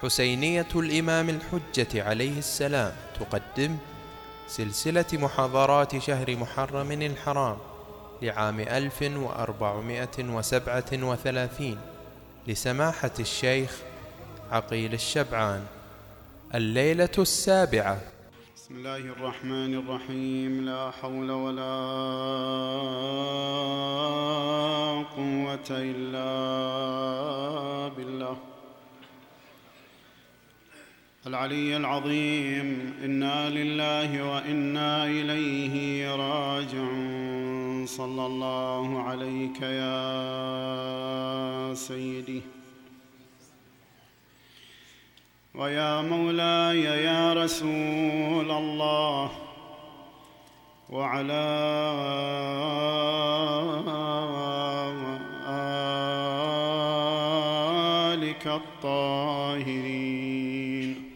حسينية الإمام الحجة عليه السلام تقدم سلسلة محاضرات شهر محرم الحرام لعام 1437 لسماحة الشيخ عقيل الشبعان. الليلة السابعة. بسم الله الرحمن الرحيم. لا حول ولا قوة إلا بالله العلي العظيم. إنا لله وإنا إليه راجعون. صلى الله عليك يا سيدي ويا مولاي يا رسول الله، وعلى آلك الطاهرين.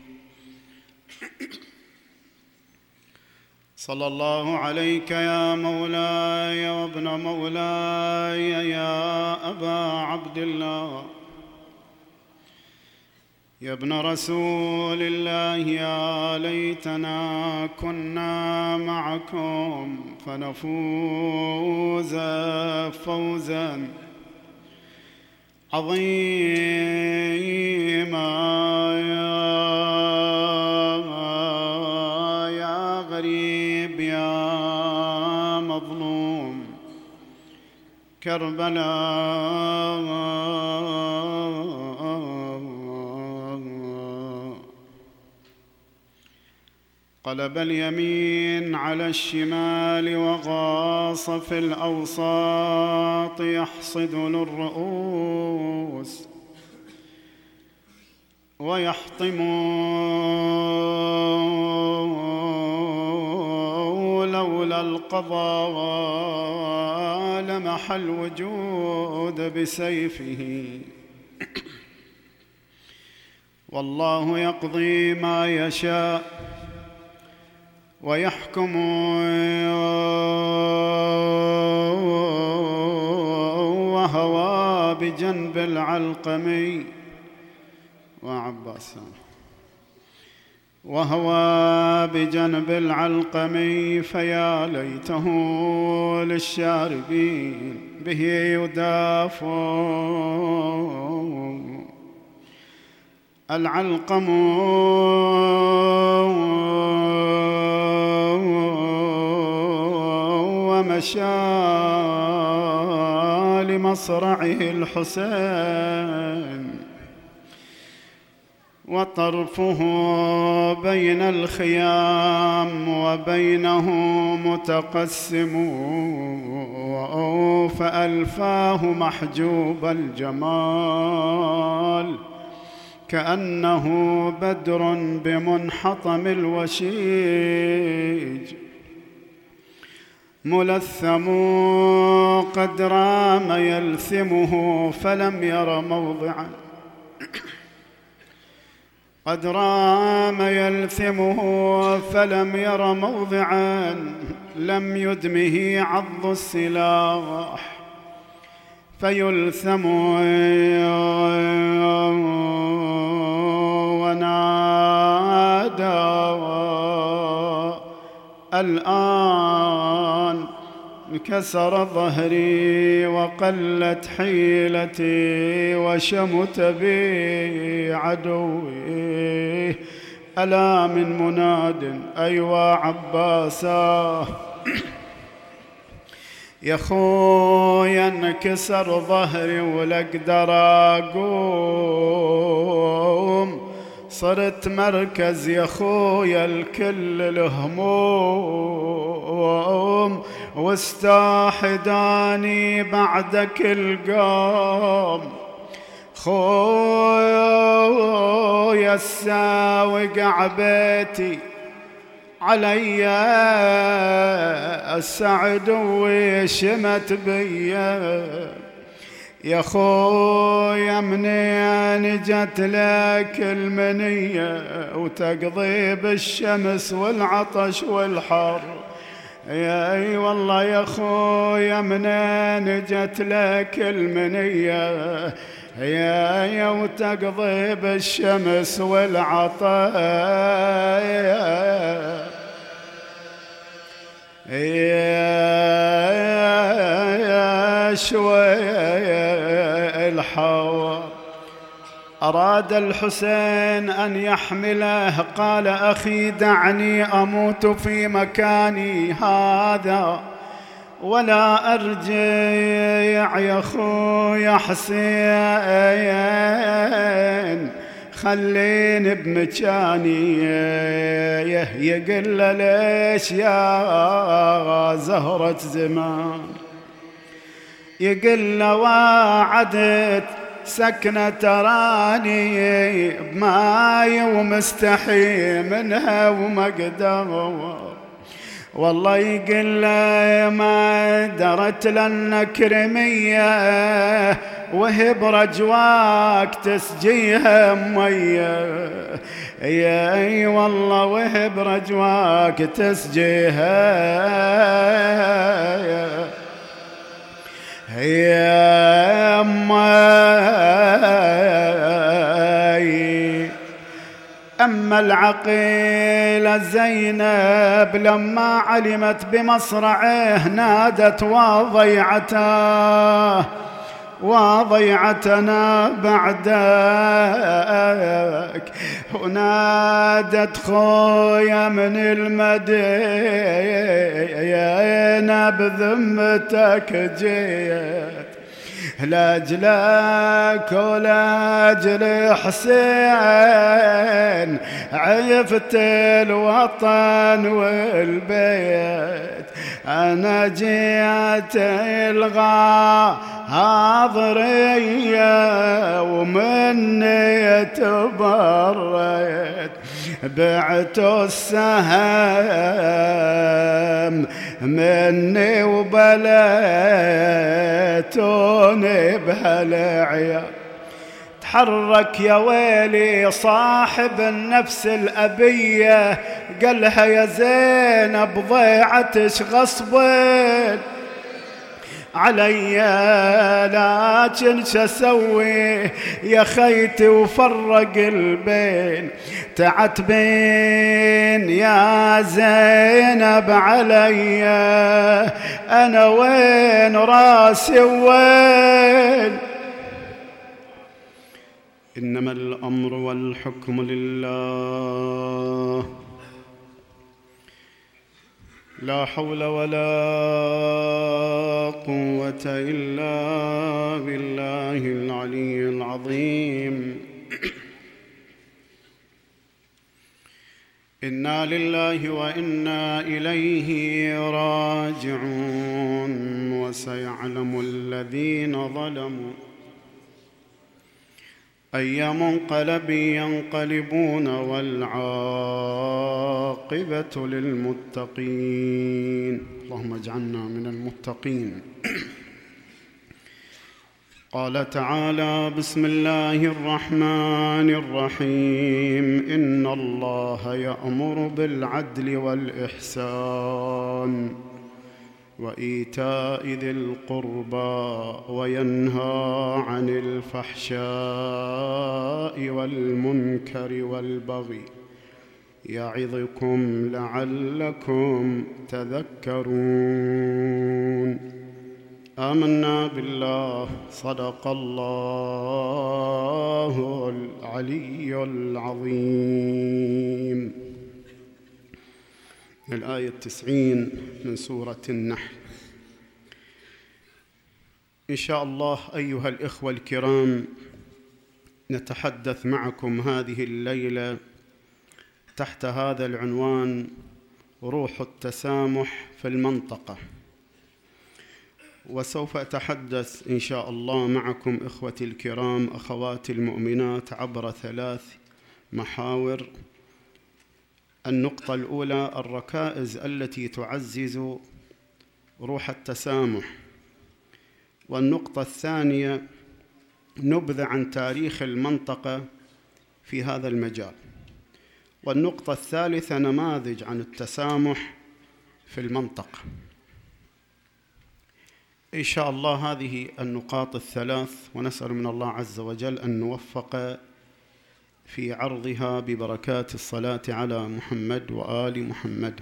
صلى الله عليك يا مولاي وابن مولاي يا أبا عبد الله، يا ابن رسول الله، يا ليتنا كنا معكم فنفوز فوزا عظيما. يا غريب يا مظلوم كربلاء، قلب اليمين على الشمال وغاص في الأوساط يحصد للرؤوس ويحطم لولا القضاء لمح الوجود بسيفه. والله يقضي ما يشاء ويحكم وهوى بجنب العلقمي وعباس، وهوى بجنب العلقمي، فيا ليته للشاربين به يدافع العلقم ومشى لمصرعه الحسين، وطرفه بين الخيام وبينه متقسم، فألفاه محجوب الجمال كأنه بدر بمنحطم الوشيج، ملثم قد رام يلثمه فلم ير موضعا، قد رام يلثمه فلم ير موضعا لم يدمه عض السلاح، فيلثم ونادى الآن انكسر ظهري وقلت حيلتي وشمت بي عدوي. ألا من مناد أيوا عباسا يا خويا انكسر ظهري ولقدر أقوم، صرت مركز يا خويا الكل الهموم، واستاحداني بعدك القوم. خويا الساوق عبيتي علي السعد وشمت بيا، يا خويا منين جت لك المنية وتقضي بالشمس والعطش والحر. اي والله يا خويا منين جت لك المنية يا وتقضي بالشمس والعطاء يا شوي الحوا. أراد الحسين أن يحمله، قال أخي دعني أموت في مكاني هذا ولا أرجع يا خويا حسين، خليني بمكاني. يقول له ليش يا زهرة زمان؟ يقول له واعدت سكنة تراني بماي ومستحي منها وما قدر. والله يقول له ما درت لأنك رمية وهي برجواك تسجيها مية. اي والله وهي برجواك تسجيها يا ماي. أما العقيلة زينب لما علمت بمصرعه نادت وضيعتنا بعدك، ونادت خويا من المدينة بذمتك جيت لاجلك ولاجل حسين، عرفت الوطن والبيت. أنا جيت الغى حاضرية ومني تبريت، بعت السهم مني وبليتوني بهالعيال. تحرك يا ويلي صاحب النفس الأبية، قالها يا زينب ضيعتش غصبك علي، لكن شسوي يا خيتي وفرق البين. تعتبين يا زينب علي، أنا وين راسي وين؟ إنما الأمر والحكم لله، لا حول ولا قوة إلا بالله العلي العظيم. إنا لله وإنا إليه راجعون. وسيعلم الذين ظلموا أي منقلب ينقلبون، والعاقبة للمتقين. اللهم اجعلنا من المتقين. قال تعالى: بسم الله الرحمن الرحيم. إن الله يأمر بالعدل والإحسان وإيتاء ذي القربى وينهى عن الفحشاء والمنكر والبغي يعظكم لعلكم تذكرون. آمنا بالله. صدق الله العلي العظيم. الآية 90 من سورة النحل. إن شاء الله أيها الإخوة الكرام، نتحدث معكم هذه الليلة تحت هذا العنوان: روح التسامح في المنطقة. وسوف أتحدث إن شاء الله معكم إخوتي الكرام أخواتي المؤمنات عبر 3 محاور. النقطة الأولى: الركائز التي تعزز روح التسامح. والنقطة الثانية: نبذة عن تاريخ المنطقة في هذا المجال. والنقطة الثالثة: نماذج عن التسامح في المنطقة. إن شاء الله هذه النقاط الثلاث، ونسأل من الله عز وجل أن نوفق في عرضها ببركات الصلاة على محمد وآل محمد.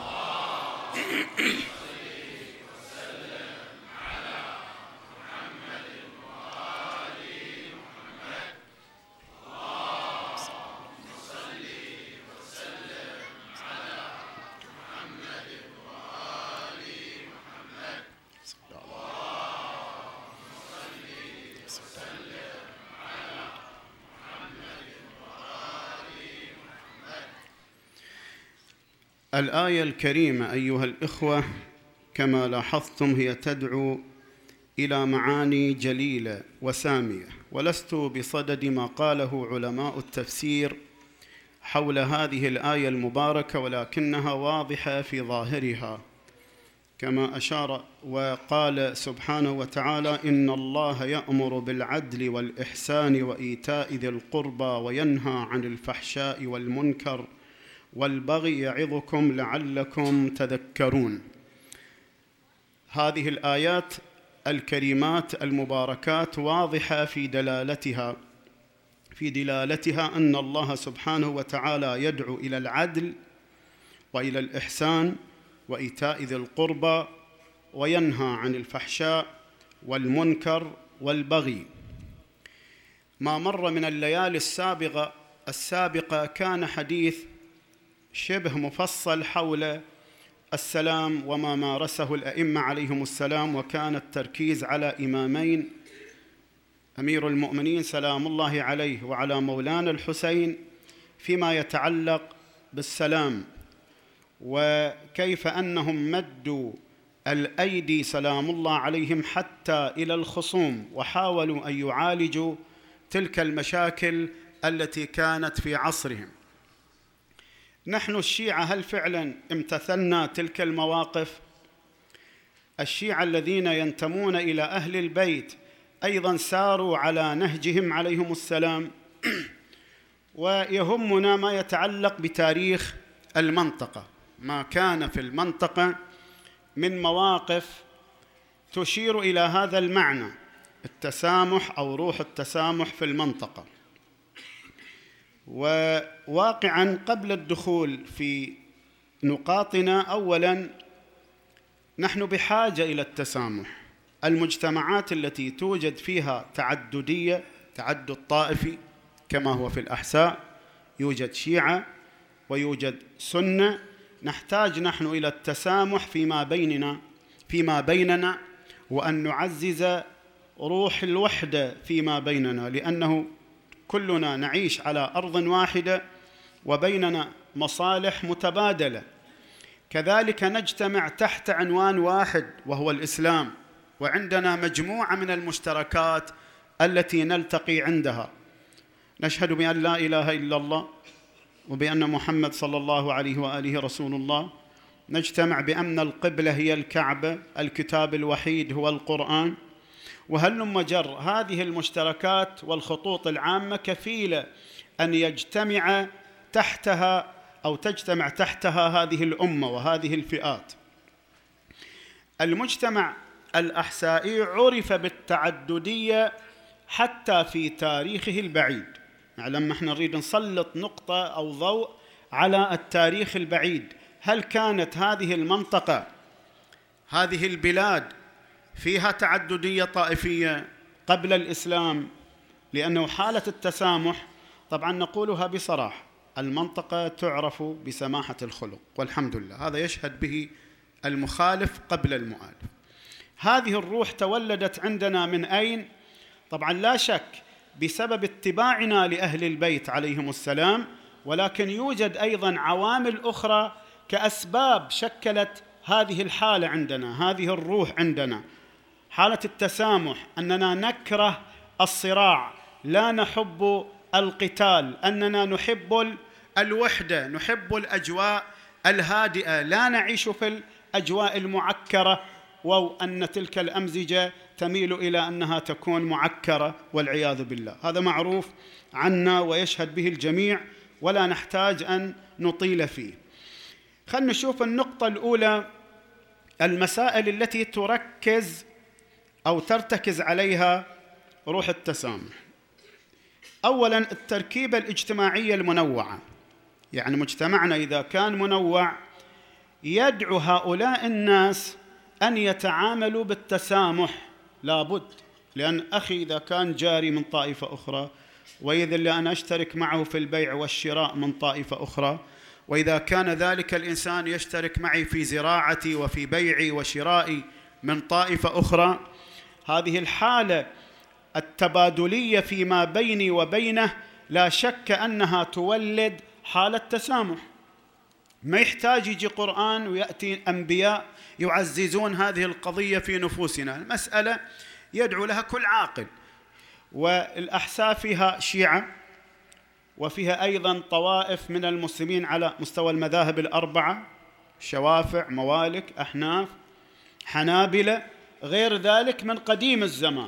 الآية الكريمة أيها الإخوة كما لاحظتم هي تدعو إلى معاني جليلة وسامية، ولست بصدد ما قاله علماء التفسير حول هذه الآية المباركة، ولكنها واضحة في ظاهرها كما أشار وقال سبحانه وتعالى: إن الله يأمر بالعدل والإحسان وإيتاء ذي القربى وينهى عن الفحشاء والمنكر والبغي يعظكم لعلكم تذكرون. هذه الآيات الكريمات المباركات واضحة في دلالتها أن الله سبحانه وتعالى يدعو إلى العدل وإلى الإحسان وإيتاء ذي القربى، وينهى عن الفحشاء والمنكر والبغي. ما مر من الليالي السابقة كان حديث شبه مفصل حول السلام وما مارسه الأئمة عليهم السلام، وكان التركيز على إمامين: أمير المؤمنين سلام الله عليه وعلى مولانا الحسين، فيما يتعلق بالسلام، وكيف أنهم مدوا الأيدي سلام الله عليهم حتى إلى الخصوم، وحاولوا أن يعالجوا تلك المشاكل التي كانت في عصرهم. نحن الشيعة هل فعلا امتثلنا تلك المواقف؟ الشيعة الذين ينتمون إلى أهل البيت أيضا ساروا على نهجهم عليهم السلام. ويهمنا ما يتعلق بتاريخ المنطقة، ما كان في المنطقة من مواقف تشير إلى هذا المعنى، التسامح أو روح التسامح في المنطقة. وواقعاً قبل الدخول في نقاطنا، أولاً نحن بحاجة إلى التسامح. المجتمعات التي توجد فيها تعددية، تعدد طائفي كما هو في الأحساء، يوجد شيعة ويوجد سنة، نحتاج نحن إلى التسامح فيما بيننا وأن نعزز روح الوحدة فيما بيننا، لأنه كلنا نعيش على أرض واحدة وبيننا مصالح متبادلة. كذلك نجتمع تحت عنوان واحد وهو الإسلام، وعندنا مجموعة من المشتركات التي نلتقي عندها. نشهد بأن لا إله إلا الله وبأن محمد صلى الله عليه وآله رسول الله. نجتمع بأن القبلة هي الكعبة، الكتاب الوحيد هو القرآن، وهلم جر. هذه المشتركات والخطوط العامة كفيلة أن يجتمع تحتها أو تجتمع تحتها هذه الأمة وهذه الفئات. المجتمع الأحسائي عرف بالتعددية حتى في تاريخه البعيد. لما احنا نريد نسلط نقطة أو ضوء على التاريخ البعيد، هل كانت هذه المنطقة، هذه البلاد فيها تعددية طائفية قبل الإسلام؟ لأنه حالة التسامح طبعا نقولها بصراحة، المنطقة تعرف بسماحة الخلق والحمد لله، هذا يشهد به المخالف قبل المؤالف. هذه الروح تولدت عندنا من أين؟ طبعا لا شك بسبب اتباعنا لأهل البيت عليهم السلام، ولكن يوجد أيضا عوامل أخرى كأسباب شكلت هذه الحالة عندنا، هذه الروح عندنا، حالة التسامح، أننا نكره الصراع، لا نحب القتال، أننا نحب الوحدة، نحب الأجواء الهادئة، لا نعيش في الأجواء المعكرة، وأن تلك الأمزجة تميل إلى أنها تكون معكرة والعياذ بالله. هذا معروف عنا ويشهد به الجميع ولا نحتاج أن نطيل فيه. خلنا نشوف النقطة الأولى، المسائل التي تركز أو ترتكز عليها روح التسامح. أولاً التركيبة الاجتماعية المنوعة، يعني مجتمعنا إذا كان منوع يدعو هؤلاء الناس أن يتعاملوا بالتسامح، لابد، لأن أخي إذا كان جاري من طائفة أخرى، وإذا اللي أنا أشترك معه في البيع والشراء من طائفة أخرى، وإذا كان ذلك الإنسان يشترك معي في زراعتي وفي بيعي وشرائي من طائفة أخرى، هذه الحالة التبادلية فيما بيني وبينه لا شك أنها تولد حالة تسامح. ما يحتاج يجي قرآن ويأتي أنبياء يعززون هذه القضية في نفوسنا، المسألة يدعو لها كل عاقل. والأحساء فيها شيعة، وفيها أيضا طوائف من المسلمين على مستوى المذاهب الأربعة، شوافع، موالك، أحناف، حنابلة، غير ذلك من قديم الزمان.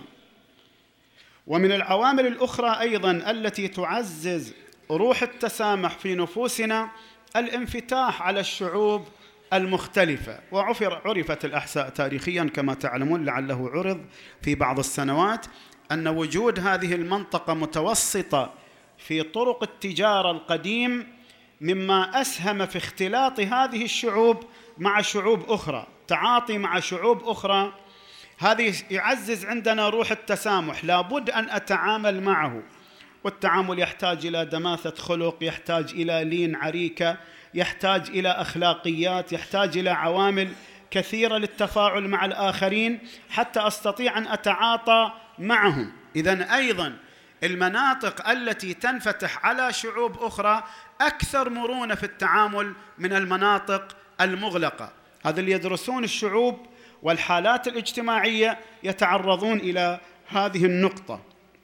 ومن العوامل الأخرى أيضا التي تعزز روح التسامح في نفوسنا الانفتاح على الشعوب المختلفة. وعرفت الأحساء تاريخيا كما تعلمون، لعله عرض في بعض السنوات، أن وجود هذه المنطقة متوسطة في طرق التجارة القديم مما أسهم في اختلاط هذه الشعوب مع شعوب أخرى، تعاطي مع شعوب أخرى، هذه يعزز عندنا روح التسامح. لابد أن أتعامل معه، والتعامل يحتاج إلى دماثة خلق، يحتاج إلى لين عريكة، يحتاج إلى أخلاقيات، يحتاج إلى عوامل كثيرة للتفاعل مع الآخرين حتى أستطيع أن أتعاطى معهم. إذن أيضا المناطق التي تنفتح على شعوب أخرى أكثر مرونة في التعامل من المناطق المغلقة. هذا اللي يدرسون الشعوب والحالات الاجتماعية يتعرضون إلى هذه النقطة.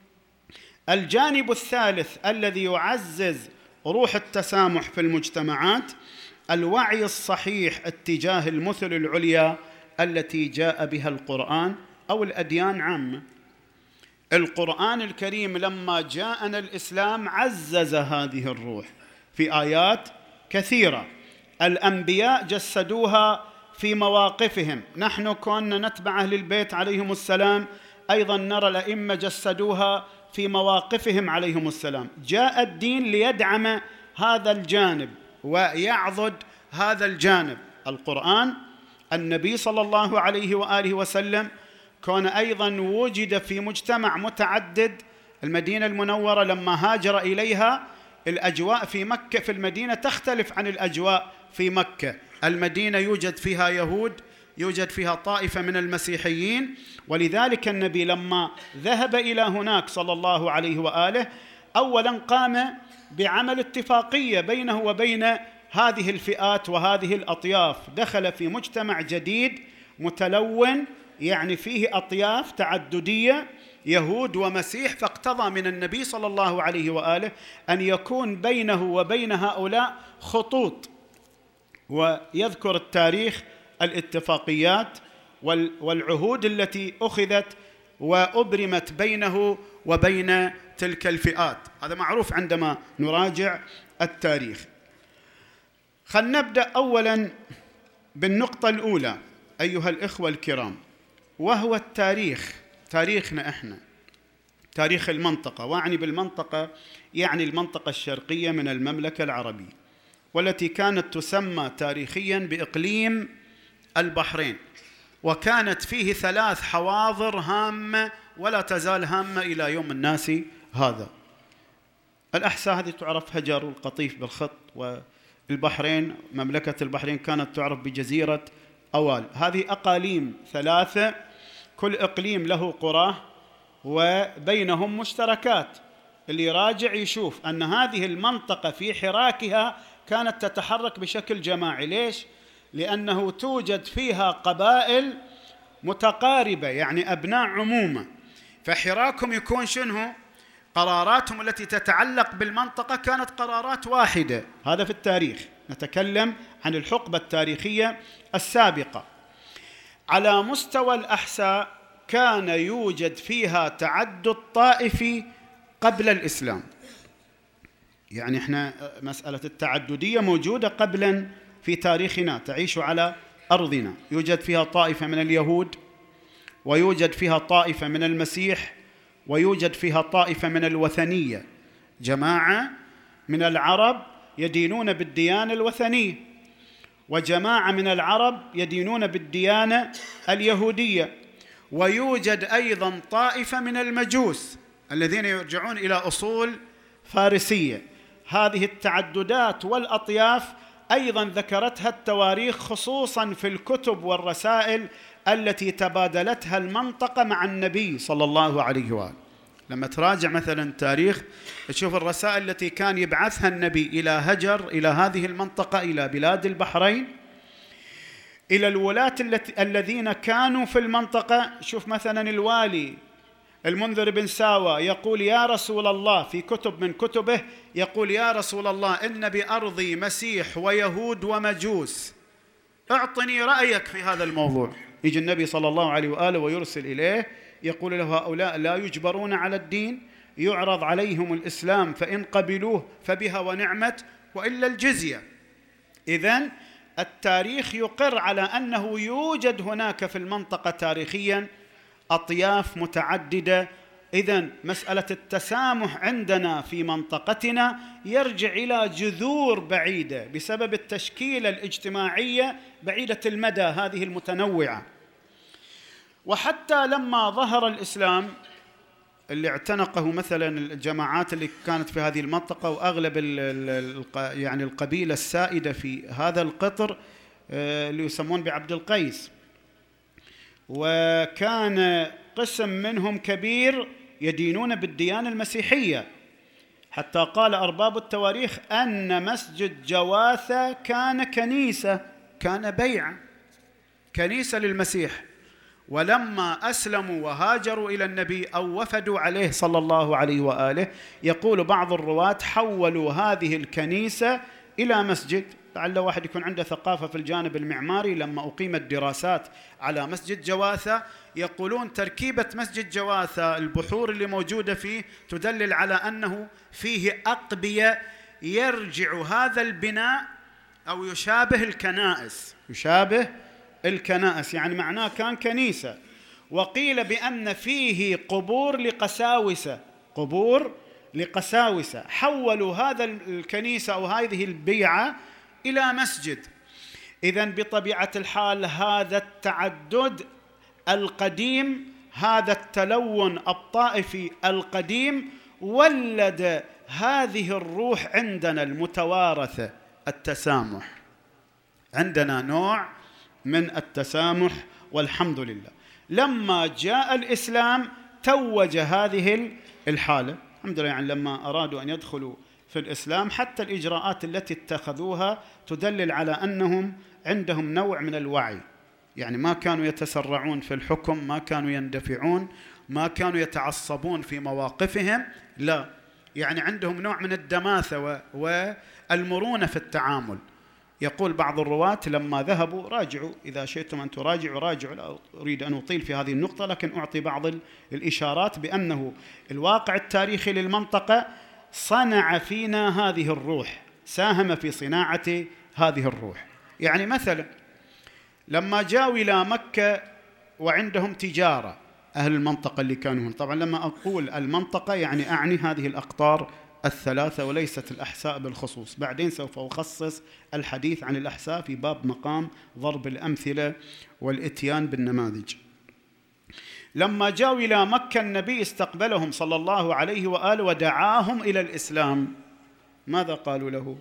الجانب الثالث الذي يعزز روح التسامح في المجتمعات الوعي الصحيح اتجاه المثل العليا التي جاء بها القرآن أو الأديان عامة. القرآن الكريم لما جاءنا الإسلام عزز هذه الروح في آيات كثيرة، الأنبياء جسدوها في مواقفهم، نحن كنا نتبع أهل البيت عليهم السلام، أيضا نرى الأئمة جسدوها في مواقفهم عليهم السلام. جاء الدين ليدعم هذا الجانب ويعضد هذا الجانب. القرآن، النبي صلى الله عليه وآله وسلم كان أيضا وجد في مجتمع متعدد. المدينة المنورة لما هاجر إليها، الأجواء في مكة في المدينة تختلف عن الأجواء في مكة. المدينة يوجد فيها يهود، يوجد فيها طائفة من المسيحيين، ولذلك النبي لما ذهب إلى هناك صلى الله عليه وآله أولا قام بعمل اتفاقية بينه وبين هذه الفئات وهذه الأطياف. دخل في مجتمع جديد متلون، يعني فيه أطياف تعددية، يهود ومسيح، فاقتضى من النبي صلى الله عليه وآله أن يكون بينه وبين هؤلاء خطوط. ويذكر التاريخ الاتفاقيات والعهود التي أخذت وأبرمت بينه وبين تلك الفئات، هذا معروف عندما نراجع التاريخ. خلينا نبدأ أولاً بالنقطة الأولى أيها الإخوة الكرام، وهو التاريخ، تاريخنا إحنا، تاريخ المنطقة، وأعني بالمنطقة يعني المنطقة الشرقية من المملكة العربية، والتي كانت تسمى تاريخياً بإقليم البحرين، وكانت فيه 3 حواضر هامة ولا تزال هامة إلى يوم الناس هذا. الأحساء هذه تعرف هجر والقطيف بالخط، والبحرين مملكة البحرين كانت تعرف بجزيرة أوال. هذه أقاليم 3، كل إقليم له قراه وبينهم مشتركات. اللي راجع يشوف أن هذه المنطقة في حراكها كانت تتحرك بشكل جماعي. ليش؟ لأنه توجد فيها قبائل متقاربة، يعني أبناء عمومة، فحراكهم يكون شنو؟ قراراتهم التي تتعلق بالمنطقة كانت قرارات واحدة. هذا في التاريخ، نتكلم عن الحقبة التاريخية السابقة. على مستوى الأحساء كان يوجد فيها تعدد طائفي قبل الإسلام، يعني إحنا مسألة التعددية موجودة قبلاً في تاريخنا، تعيش على أرضنا. يوجد فيها طائفة من اليهود، ويوجد فيها طائفة من المسيح، ويوجد فيها طائفة من الوثنية، جماعة من العرب يدينون بالديانة الوثنية، وجماعة من العرب يدينون بالديانة اليهودية، ويوجد أيضا طائفة من المجوس الذين يرجعون إلى أصول فارسية. هذه التعددات والأطياف أيضا ذكرتها التواريخ، خصوصا في الكتب والرسائل التي تبادلتها المنطقة مع النبي صلى الله عليه وآله. لما تراجع مثلا تاريخ تشوف الرسائل التي كان يبعثها النبي إلى هجر، إلى هذه المنطقة، إلى بلاد البحرين، إلى الولاة الذين كانوا في المنطقة. شوف مثلا الوالي المنذر بن ساوى يقول يا رسول الله، في كتب من كتبه يقول يا رسول الله إن بأرضي مسيح ويهود ومجوس، أعطني رأيك في هذا الموضوع. يجي النبي صلى الله عليه وآله ويرسل إليه يقول له هؤلاء لا يجبرون على الدين، يعرض عليهم الإسلام فإن قبلوه فبها ونعمت وإلا الجزية. إذن التاريخ يقر على أنه يوجد هناك في المنطقة تاريخيا أطياف متعددة. إذن مسألة التسامح عندنا في منطقتنا يرجع إلى جذور بعيدة بسبب التشكيلة الاجتماعية بعيدة المدى هذه المتنوعة. وحتى لما ظهر الإسلام اللي اعتنقه مثلا الجماعات اللي كانت في هذه المنطقة، وأغلب يعني القبيلة السائدة في هذا القطر اللي يسمون بعبد القيس، وكان قسم منهم كبير يدينون بالديانة المسيحية، حتى قال أرباب التواريخ أن مسجد جواثة كان كنيسة، كان بيع كنيسة للمسيح. ولما أسلموا وهاجروا إلى النبي أو وفدوا عليه صلى الله عليه وآله، يقول بعض الرواة حولوا هذه الكنيسة إلى مسجد. لعل واحد يكون عنده ثقافة في الجانب المعماري، لما أقيمت دراسات على مسجد جواثة يقولون تركيبة مسجد جواثة البحور اللي موجودة فيه تدلل على أنه فيه أقبية يرجع هذا البناء أو يشابه الكنائس، يشابه الكنائس، يعني معناه كان كنيسة. وقيل بأن فيه قبور لقساوسة، قبور لقساوسة، حولوا هذا الكنيسة أو هذه البيعة إلى مسجد. إذن بطبيعة الحال هذا التعدد القديم، هذا التلون الطائفي القديم ولد هذه الروح عندنا المتوارثة، التسامح. عندنا نوع من التسامح والحمد لله. لما جاء الإسلام توج هذه الحالة الحمد لله. يعني لما أرادوا أن يدخلوا في الإسلام حتى الإجراءات التي اتخذوها تدلل على أنهم عندهم نوع من الوعي، يعني ما كانوا يتسرعون في الحكم، ما كانوا يندفعون، ما كانوا يتعصبون في مواقفهم، لا، يعني عندهم نوع من الدماثة والمرونة في التعامل. يقول بعض الرواة لما ذهبوا، راجعوا إذا شئتم أن تراجعوا راجعوا، لا أريد أن أطيل في هذه النقطة، لكن أعطي بعض الإشارات بأنه الواقع التاريخي للمنطقة صنع فينا هذه الروح، ساهم في صناعة هذه الروح. يعني مثلا لما جاءوا إلى مكة وعندهم تجارة أهل المنطقة اللي كانوا هنا، طبعا لما أقول المنطقة يعني أعني هذه الأقطار الثلاثة وليست الأحساء بالخصوص، بعدين سوف أخصص الحديث عن الأحساء في باب مقام ضرب الأمثلة والإتيان بالنماذج. لما جاءوا إلى مكة النبي استقبلهم صلى الله عليه وآله ودعاهم إلى الإسلام. ماذا قالوا له؟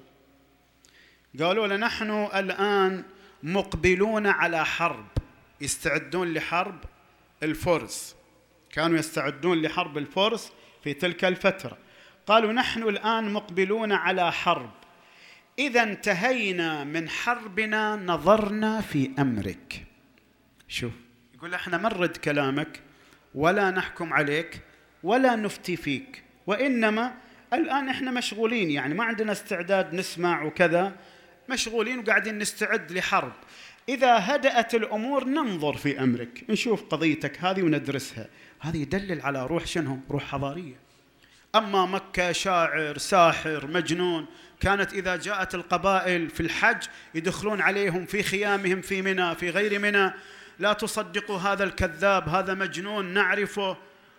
قالوا له نحن الآن مقبلون على حرب، يستعدون لحرب الفرس، كانوا يستعدون لحرب الفرس في تلك الفترة. قالوا نحن الآن مقبلون على حرب، إذا انتهينا من حربنا نظرنا في أمرك. شوف، يقول احنا ما نرد كلامك ولا نحكم عليك ولا نفتي فيك، وإنما الآن احنا مشغولين، يعني ما عندنا استعداد نسمع وكذا، مشغولين وقاعدين نستعد لحرب. إذا هدأت الأمور ننظر في أمرك، نشوف قضيتك هذه وندرسها. هذه يدلل على روح شنهم؟ روح حضارية. أما مكة شاعر ساحر مجنون، كانت إذا جاءت القبائل في الحج يدخلون عليهم في خيامهم في منى في غير منى، لا تصدقوا هذا الكذاب، هذا مجنون نعرفه.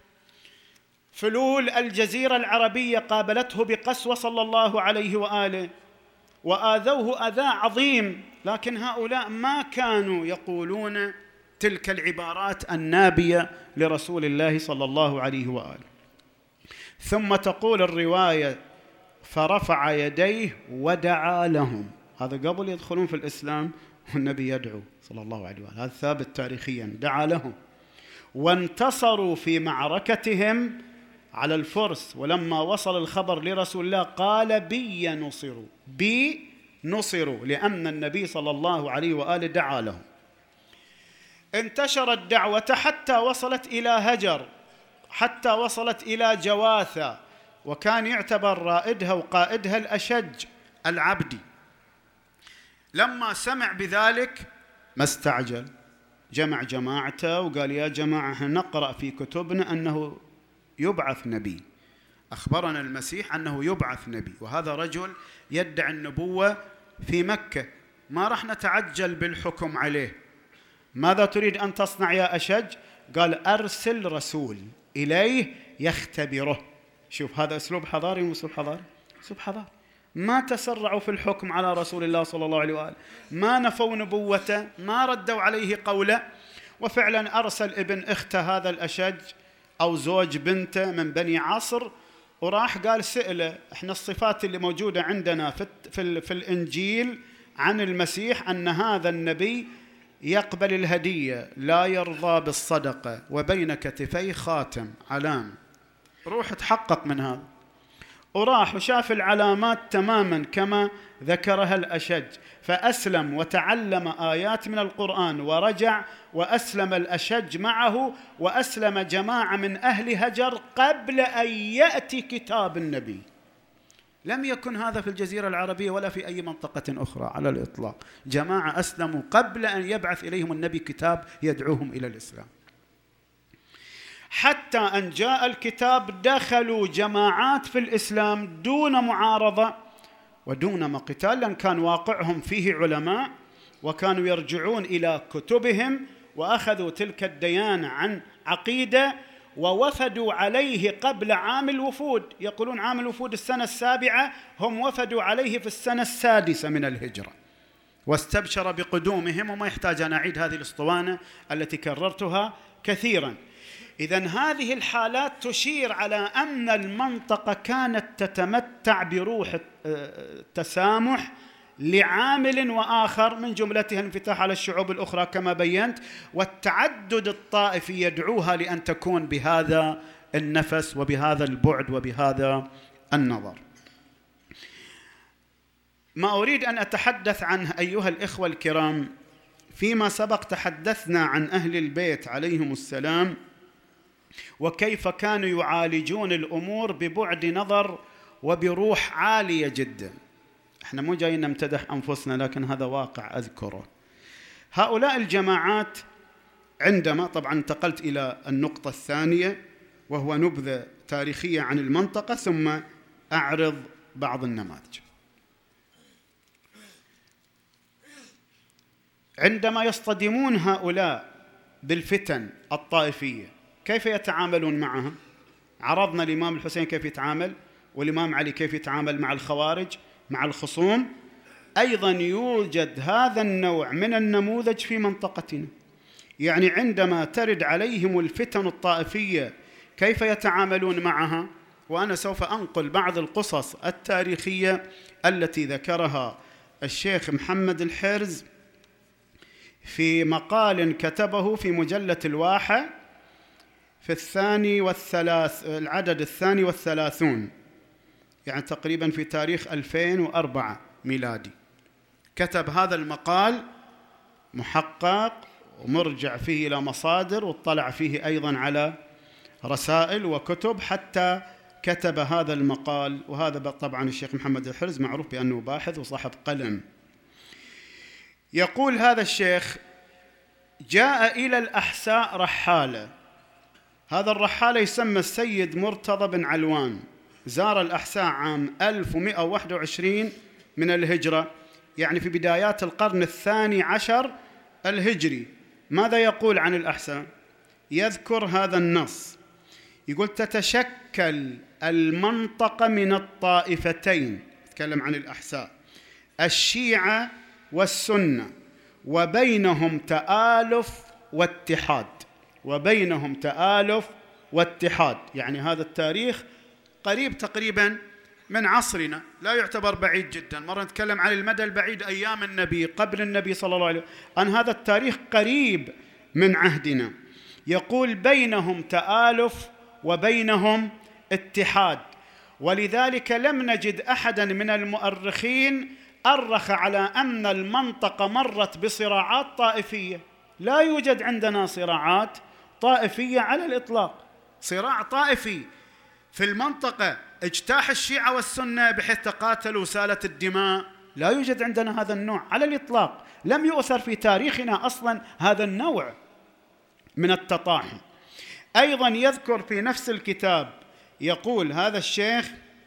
فلول الجزيرة العربية قابلته بقسوة صلى الله عليه وآله وآذوه أذى عظيم، لكن هؤلاء ما كانوا يقولون تلك العبارات النابية لرسول الله صلى الله عليه وآله. ثم تقول الرواية: فرفع يديه ودعا لهم. هذا قبل يدخلون في الإسلام والنبي يدعو صلى الله عليه وآله، هذا ثابت تاريخيا، دعا لهم. وانتصروا في معركتهم على الفرس، ولما وصل الخبر لرسول الله قال: بي نصروا، لأن النبي صلى الله عليه وآله دعا لهم. انتشرت دعوة حتى وصلت إلى هجر، حتى وصلت إلى جواثة، وكان يعتبر رائدها وقائدها الأشج العبدي. لما سمع بذلك ما استعجل، جمع جماعته وقال: يا جماعة نقرأ في كتبنا أنه يبعث نبي، أخبرنا المسيح أنه يبعث نبي، وهذا رجل يدعي النبوة في مكة، ما راح نتعجل بالحكم عليه. ماذا تريد أن تصنع يا أشج؟ قال: أرسل رسول إليه يختبره. شوف هذا أسلوب حضاري وأسلوب حضاري، أسلوب حضاري. ما تسرعوا في الحكم على رسول الله صلى الله عليه وآله، ما نفوا نبوته، ما ردوا عليه قوله. وفعلا أرسل ابن أخته هذا الأشج أو زوج بنته من بني عصر، وراح قال سئله: احنا الصفات اللي موجودة عندنا في الإنجيل عن المسيح أن هذا النبي يقبل الهدية، لا يرضى بالصدقة، وبين كتفيه خاتم علام. روح تحقق من هذا. وراح وشاف العلامات تماما كما ذكرها الأشج، فأسلم وتعلم آيات من القرآن ورجع، وأسلم الأشج معه، وأسلم جماعة من أهل هجر قبل أن يأتي كتاب النبي. لم يكن هذا في الجزيرة العربية ولا في أي منطقة أخرى على الإطلاق. جماعة أسلموا قبل أن يبعث إليهم النبي كتاب يدعوهم إلى الإسلام. حتى أن جاء الكتاب دخلوا جماعات في الإسلام دون معارضة ودون مقتال، لأن كان واقعهم فيه علماء وكانوا يرجعون إلى كتبهم وأخذوا تلك الديانة عن عقيدة، ووفدوا عليه قبل عام الوفود. يقولون عام الوفود السنة 7، هم وفدوا عليه في السنة 6 من الهجرة، واستبشر بقدومهم. وما يحتاج أن أعيد هذه الأسطوانة التي كررتها كثيرا. إذن هذه الحالات تشير على أن المنطقة كانت تتمتع بروح التسامح لعامل وآخر، من جملتها الانفتاح على الشعوب الأخرى كما بينت، والتعدد الطائفي يدعوها لأن تكون بهذا النفس وبهذا البعد وبهذا النظر. ما أريد أن أتحدث عنه أيها الإخوة الكرام، فيما سبق تحدثنا عن أهل البيت عليهم السلام وكيف كانوا يعالجون الأمور ببعد نظر وبروح عالية جدا. احنا مو جايين نمتدح أنفسنا، لكن هذا واقع أذكره. هؤلاء الجماعات عندما طبعا انتقلت إلى النقطة الثانية وهو نبذة تاريخية عن المنطقة، ثم أعرض بعض النماذج. عندما يصطدمون هؤلاء بالفتن الطائفية كيف يتعاملون معها؟ عرضنا الإمام الحسين كيف يتعامل، والإمام علي كيف يتعامل مع الخوارج، مع الخصوم. أيضا يوجد هذا النوع من النموذج في منطقتنا، يعني عندما ترد عليهم الفتن الطائفية كيف يتعاملون معها. وأنا سوف أنقل بعض القصص التاريخية التي ذكرها الشيخ محمد الحرز في مقال كتبه في مجلة الواحة في العدد 32، يعني تقريبا في تاريخ 2004 ميلادي. كتب هذا المقال محقق ومرجع فيه إلى مصادر، واطلع فيه أيضا على رسائل وكتب حتى كتب هذا المقال. وهذا طبعا الشيخ محمد الحرز معروف بأنه باحث وصاحب قلم. يقول هذا الشيخ: جاء إلى الأحساء رحالة. هذا الرحالة يسمى السيد مرتضى بن علوان، زار الأحساء عام 1121 من الهجرة، يعني في بدايات القرن 12 الهجري، ماذا يقول عن الأحساء؟ يذكر هذا النص، يقول تتشكل المنطقة من الطائفتين، يتكلم عن الأحساء، الشيعة والسنة، وبينهم تآلف واتحاد. وبينهم تآلف واتحاد، يعني هذا التاريخ قريب تقريبا من عصرنا، لا يعتبر بعيد جدا. مرة نتكلم عن المدى البعيد أيام النبي، قبل النبي صلى الله عليه وسلم، أن هذا التاريخ قريب من عهدنا. يقول بينهم تآلف وبينهم اتحاد، ولذلك لم نجد أحدا من المؤرخين أرخ على أن المنطقة مرت بصراعات طائفية. لا يوجد عندنا صراعات طائفية على الإطلاق. صراع طائفي في المنطقة اجتاح الشيعة والسنة بحيث تقاتلوا وسالت الدماء، لا يوجد عندنا هذا النوع على الإطلاق. لم يؤثر في تاريخنا أصلا هذا النوع من التطاحن. أيضا يذكر في نفس الكتاب، يقول هذا الشيخ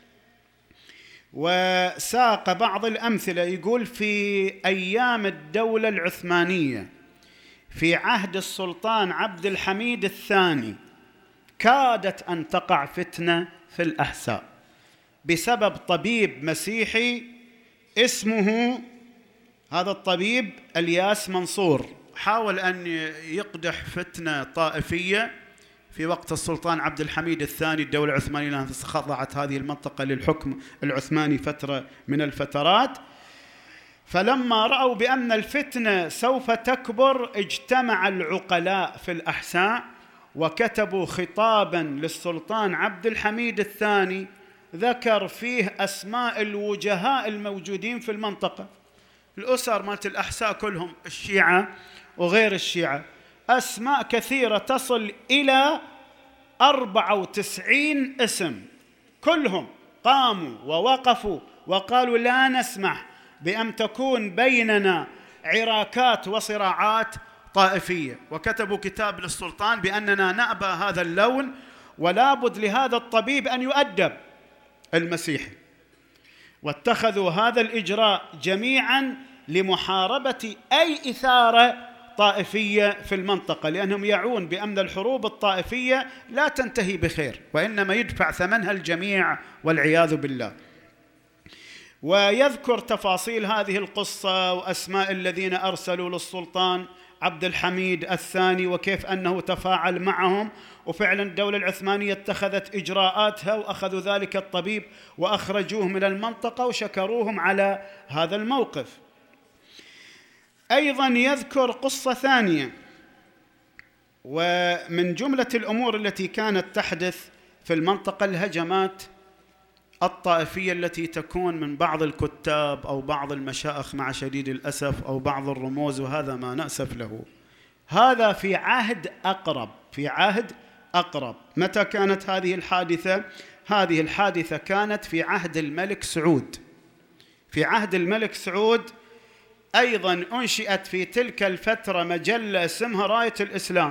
وساق بعض الأمثلة، يقول في أيام الدولة العثمانية في عهد السلطان عبد الحميد الثاني كادت أن تقع فتنة في الأحساء بسبب طبيب مسيحي اسمه، هذا الطبيب الياس منصور، حاول أن يقدح فتنة طائفية في وقت السلطان عبد الحميد الثاني. الدولة العثمانية خضعت هذه المنطقة للحكم العثماني فترة من الفترات، فلما رأوا بأن الفتنة سوف تكبر اجتمع العقلاء في الأحساء وكتبوا خطابا للسلطان عبد الحميد الثاني ذكر فيه أسماء الوجهاء الموجودين في المنطقة، الأسر مالت الأحساء كلهم، الشيعة وغير الشيعة، أسماء كثيرة تصل إلى 94 اسم، كلهم قاموا ووقفوا وقالوا لا نسمح بأن تكون بيننا عراكات وصراعات طائفية، وكتبوا كتاب للسلطان بأننا نأبى هذا اللون ولا بد لهذا الطبيب أن يؤدب المسيحي، واتخذوا هذا الإجراء جميعا لمحاربة أي إثارة طائفية في المنطقة، لأنهم يعون بأن الحروب الطائفية لا تنتهي بخير وإنما يدفع ثمنها الجميع والعياذ بالله. ويذكر تفاصيل هذه القصة وأسماء الذين أرسلوا للسلطان عبد الحميد الثاني وكيف أنه تفاعل معهم، وفعلا الدولة العثمانية اتخذت إجراءاتها وأخذوا ذلك الطبيب وأخرجوه من المنطقة وشكروهم على هذا الموقف. أيضا يذكر قصة ثانية، ومن جملة الأمور التي كانت تحدث في المنطقة الهجمات الطائفية التي تكون من بعض الكتاب أو بعض المشائخ مع شديد الأسف أو بعض الرموز، وهذا ما نأسف له. هذا في عهد أقرب، في عهد أقرب. متى كانت هذه الحادثة؟ هذه الحادثة كانت في عهد الملك سعود. في عهد الملك سعود أيضا أنشئت في تلك الفترة مجلة اسمها راية الإسلام،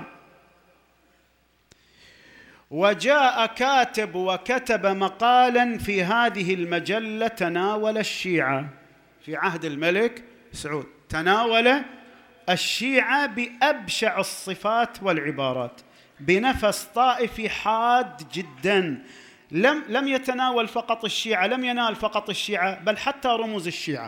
وجاء كاتب وكتب مقالا في هذه المجلة تناول الشيعة في عهد الملك سعود، تناول الشيعة بأبشع الصفات والعبارات بنفس طائفي حاد جدا. لم يتناول فقط الشيعة، لم ينال فقط الشيعة بل حتى رموز الشيعة،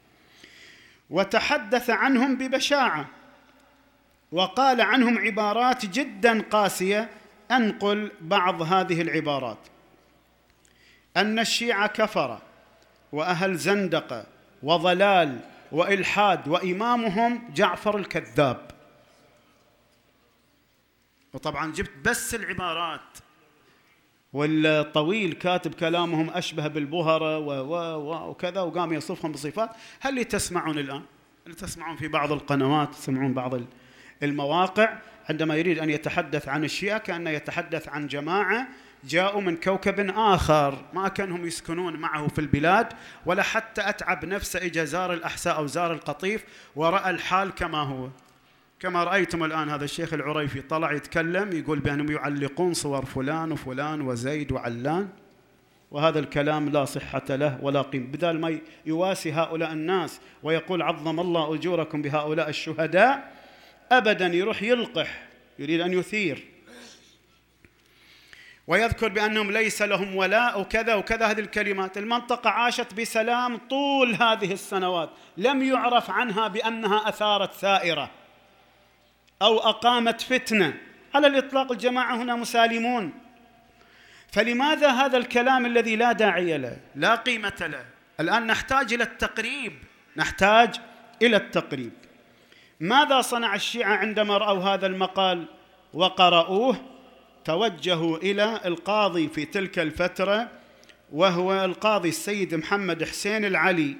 وتحدث عنهم ببشاعة وقال عنهم عبارات جدا قاسية. أنقل بعض هذه العبارات: أن الشيعة كفرة وأهل زندقة وضلال وإلحاد وإمامهم جعفر الكذاب. وطبعا جبت بس العبارات، والطويل كاتب كلامهم أشبه بالبهرة وكذا، وقام يصفهم بصفات. هل اللي تسمعون الآن، اللي تسمعون في بعض القنوات، تسمعون بعض المواقع، عندما يريد أن يتحدث عن الشيعة كأنه يتحدث عن جماعة جاءوا من كوكب آخر، ما كانهم يسكنون معه في البلاد، ولا حتى أتعب نفسه إجا زار الأحساء أو زار القطيف ورأى الحال كما هو. كما رأيتم الآن هذا الشيخ العريفي طلع يتكلم يقول بأنهم يعلقون صور فلان وفلان وزيد وعلان، وهذا الكلام لا صحة له ولا قيمة، بدل ما يواسي هؤلاء الناس ويقول عظم الله أجوركم بهؤلاء الشهداء، أبدا، يروح يلقح، يريد أن يثير، ويذكر بأنهم ليس لهم ولاء وكذا وكذا. هذه الكلمات المنطقة عاشت بسلام طول هذه السنوات، لم يعرف عنها بأنها أثارت ثائرة أو أقامت فتنة على الإطلاق. الجماعة هنا مسالمون. فلماذا هذا الكلام الذي لا داعي له، لا قيمة له؟ الآن نحتاج إلى التقريب، نحتاج إلى التقريب. ماذا صنع الشيعة عندما رأوا هذا المقال وقرأوه؟ توجهوا إلى القاضي في تلك الفترة، وهو القاضي السيد محمد حسين العلي،